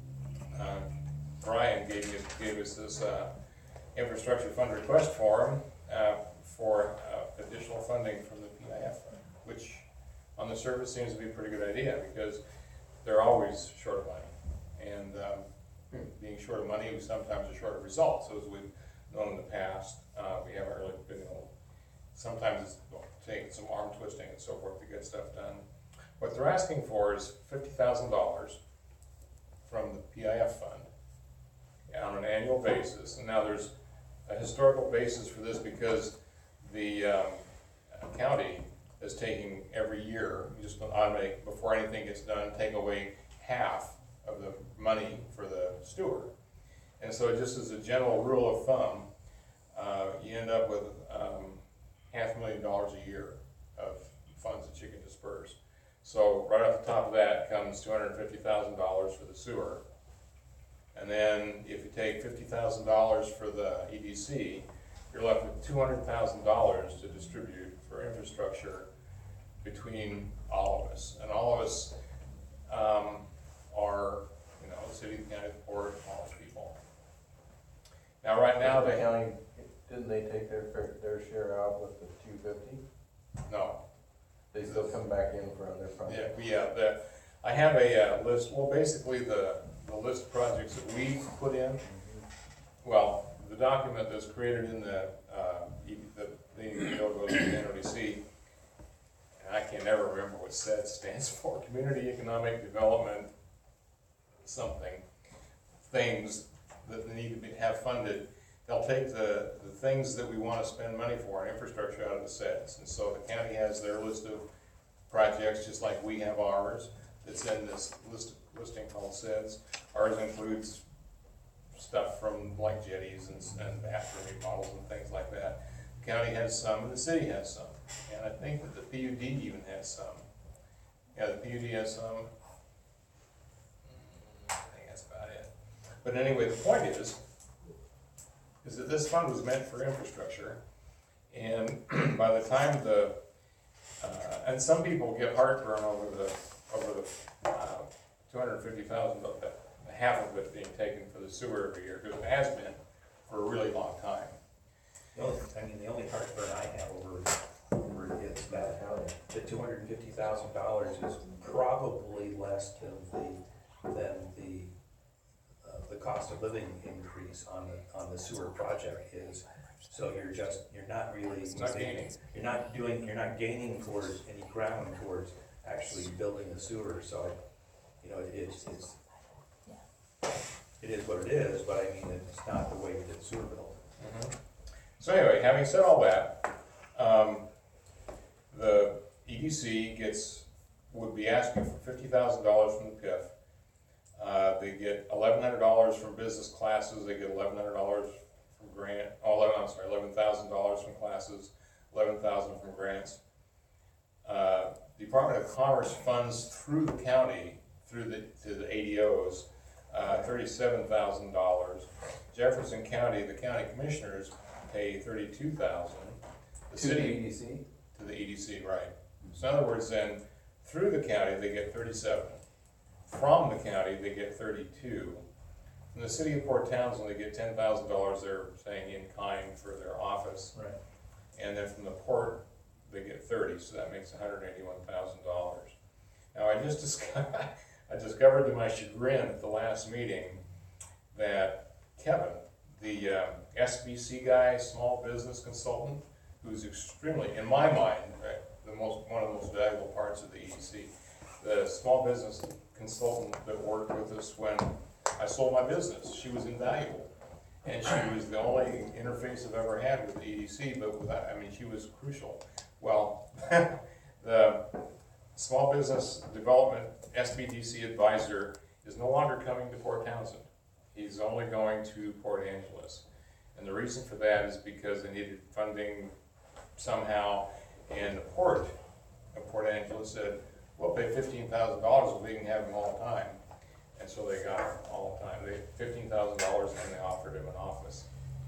Brian gave us this infrastructure fund request form for additional funding from the PIF fund, which on the surface seems to be a pretty good idea, because they're always short of money. And being short of money, we sometimes are short of results. So as we've known in the past, we haven't really been able, sometimes it's taking some arm twisting and so forth to get stuff done. What they're asking for is $50,000 from the PIF fund on an annual basis. And now there's a historical basis for this, because the county is taking every year, just an automatic, before anything gets done, take away half of the money for the steward. And so just as a general rule of thumb, you end up with $500,000 a year of funds that you can disperse. So right off the top of that comes $250,000 for the sewer. And then if you take $50,000 for the EDC, you're left with $200,000 to distribute for infrastructure between all of us. And all of us are, the city, the county, the port, all those people. Now, right now, The county, didn't they take their share out with the 250? No. They still come back in for other projects? I have a list, well, basically the list of projects that we put in, well, the document that's created in the goes to the NODC, and I can never remember what SED stands for, Community Economic Development something, things that they need to have funded. They'll take the things that we want to spend money for in infrastructure out of the SEDS. And so the county has their list of projects, just like we have ours, that's in this listing called SEDS. Ours includes stuff from like jetties and bathroom remodels and things like that. The county has some, and the city has some. And I think that the PUD even has some. Yeah, the PUD has some. I think that's about it. But anyway, the point is that this fund was meant for infrastructure, and by the time and some people get heartburn over the $250,000, half of it being taken for the sewer every year, because it has been for a really long time. The only heartburn I have over it is that the $250,000 is probably less than the cost of living increase on the sewer project is. So you're not really gaining. You're not gaining towards any ground towards actually building the sewer. So it is what it is, but I mean, it's not the way that sewer built. Mm-hmm. So anyway, having said all that, the EDC would be asking for $50,000 from the PIF. They get $1,100 from business classes. They get $1,100 from grant, $11,000 from classes, 11,000 from grants. Department of Commerce funds through the county, to the ADOs, $37,000. Jefferson County, the county commissioners pay $32,000. The To the city, EDC? to the EDC, right. So in other words, then, through the county, they get 37. From the county, they get 32. From the city of Port Townsend, they get $10,000, they're saying in kind for their office. Right. And then from the port, they get 30, so that makes $181,000. Now, I discovered to my chagrin at the last meeting that Kevin, the SBC guy, small business consultant, who's extremely, in my mind, one of the most valuable parts of the EDC, the small business consultant that worked with us when I sold my business. She was invaluable. And she was the only interface I've ever had with the EDC, but without, she was crucial. Well, the Small Business Development SBDC advisor is no longer coming to Port Townsend. He's only going to Port Angeles. And the reason for that is because they needed funding somehow, and the port of Port Angeles said, we'll pay $15,000 if we can have him all the time. And so they got him all the time. They $15,000 and they offered him an office.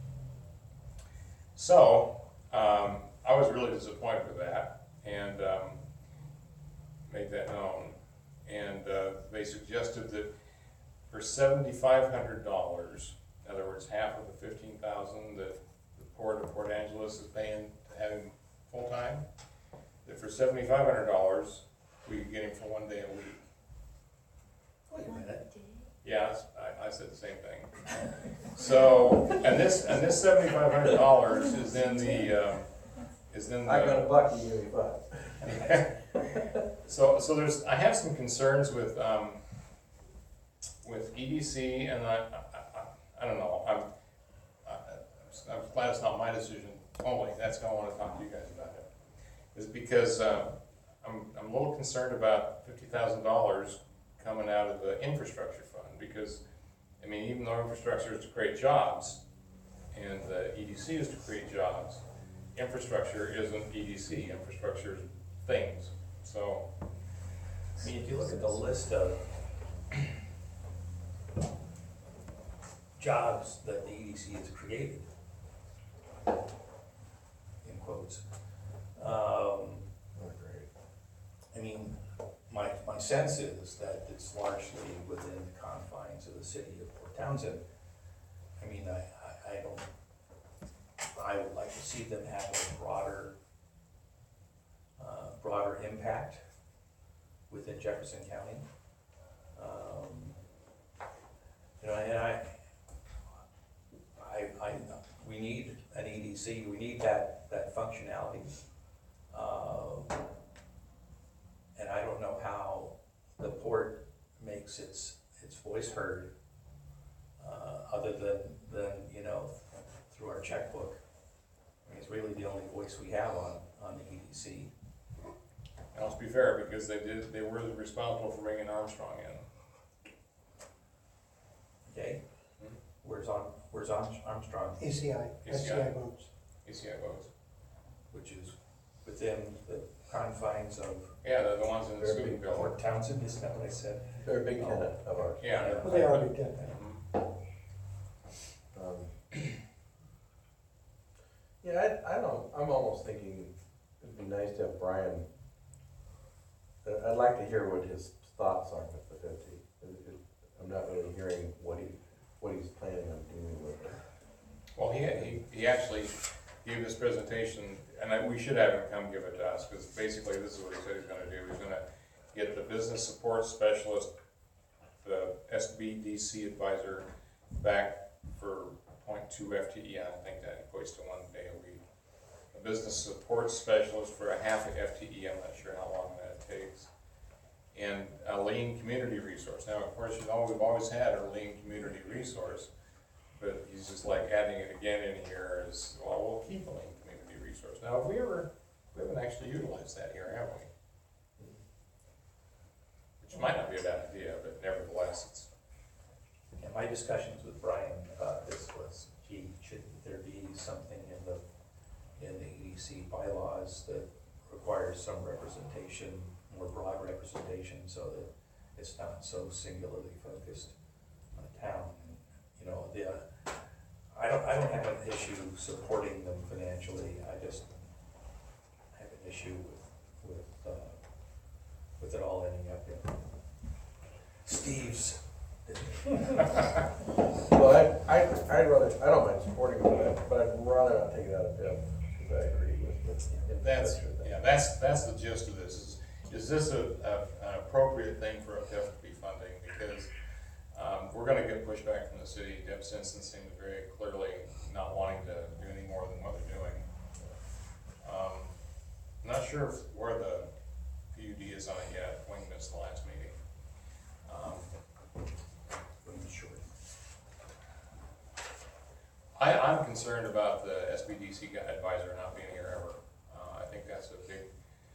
So I was really disappointed with that and made that known. And they suggested that for $7,500, in other words, half of the $15,000 that the port of Port Angeles is paying to have him full time, that for $7,500 we could get him for 1 day a week. Wait a minute. Yeah, I said the same thing. So, and this $7,500 is in the I got a buck, you give me 5. So I have some concerns with EDC, and I don't know. I'm glad it's not my decision only. That's why I want to talk to you guys about it. Is because I'm a little concerned about $50,000 coming out of the infrastructure fund, because even though infrastructure is to create jobs and the EDC is to create jobs, infrastructure isn't EDC. Infrastructure is things. So If you look at the list of jobs that the EDC has created, in quotes, my sense is that it's largely within the confines of the city of Port Townsend. I would like to see them have a broader impact within Jefferson County. We need an EDC, we need that functionality. And I don't know how the port makes its voice heard, other than through our checkbook. It's really the only voice we have on the EDC. now, let's be fair, because they were responsible for bringing Armstrong in. Okay? Where's Armstrong? ACI, SCI votes. ACI votes. Which is within the confines of Yeah, they're the ones in the scooping building. Port Townsend, isn't that what I said? They're a big tenant of ours. Yeah. Well, they are big ten. Yeah, I'm almost thinking it'd be nice to have Brian, I'd like to hear what his thoughts are with the 50. I'm not really hearing what he's planning on doing with it. Well, he actually gave this presentation, and we should have him come give it to us, because basically this is what he said he's gonna do. He's gonna get the business support specialist, the SBDC advisor, back for 0.2 FTE. I don't think that equates to 1 day a week. A business support specialist for a half a FTE. I'm not sure how long that takes. And a lean community resource. Now, of course, we've always had a lean community resource, but he's just like adding it again in here as, well, we'll keep a lean community resource. Now, we haven't actually utilized that here, have we? Which might not be a bad idea, but nevertheless, it's. And my discussions with Brian about this was, there something in the EDC bylaws that requires some representation, more broad representation, so that it's not so singularly focused on a town. You know, I don't have an issue supporting them financially, I just have an issue with it all ending up in Steve's. Well, I'd rather, I don't mind supporting it, but I'd rather not take it out of PIP, because I agree with That's the gist of this, is this an appropriate thing for a PIF to be funding? Because we're gonna get pushback from the city. Deb Simpson seems very clearly not wanting to do any more than what they're doing. I'm not sure where the PUD is on it yet. Wayne missed the last meeting. I'm concerned about the SBDC advisor not being here ever. I think that's a big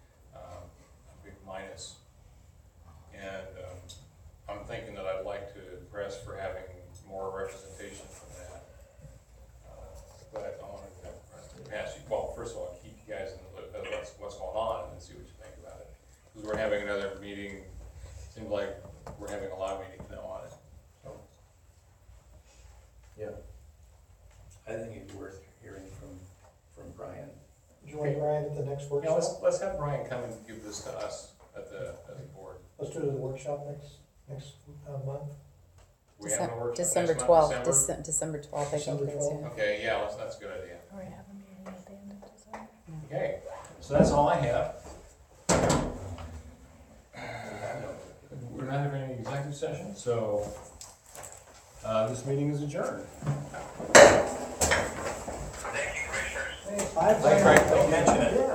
minus. And I'm thinking that I'd like to press for having more representation from that. But I wanted to ask you, well, first of all, keep you guys in the loop of what's going on and see what you think about it. Because we're having another meeting, seems like we're having a lot of meetings now on it. So. Yeah. I think it'd be worth hearing from Brian. Join Brian at the next Yeah, workshop. let's have Brian come and give this to us at the board. Let's do the workshop next month. We have a workshop December next month, 12th, December? December 12th, I think December it is, 12th. yeah. Okay, yeah, that's a good idea. Or have a meeting at the end of December. Okay, so that's all I have. We're not having any executive session, so this meeting is adjourned. Hey, bye, Brian. Don't mention it.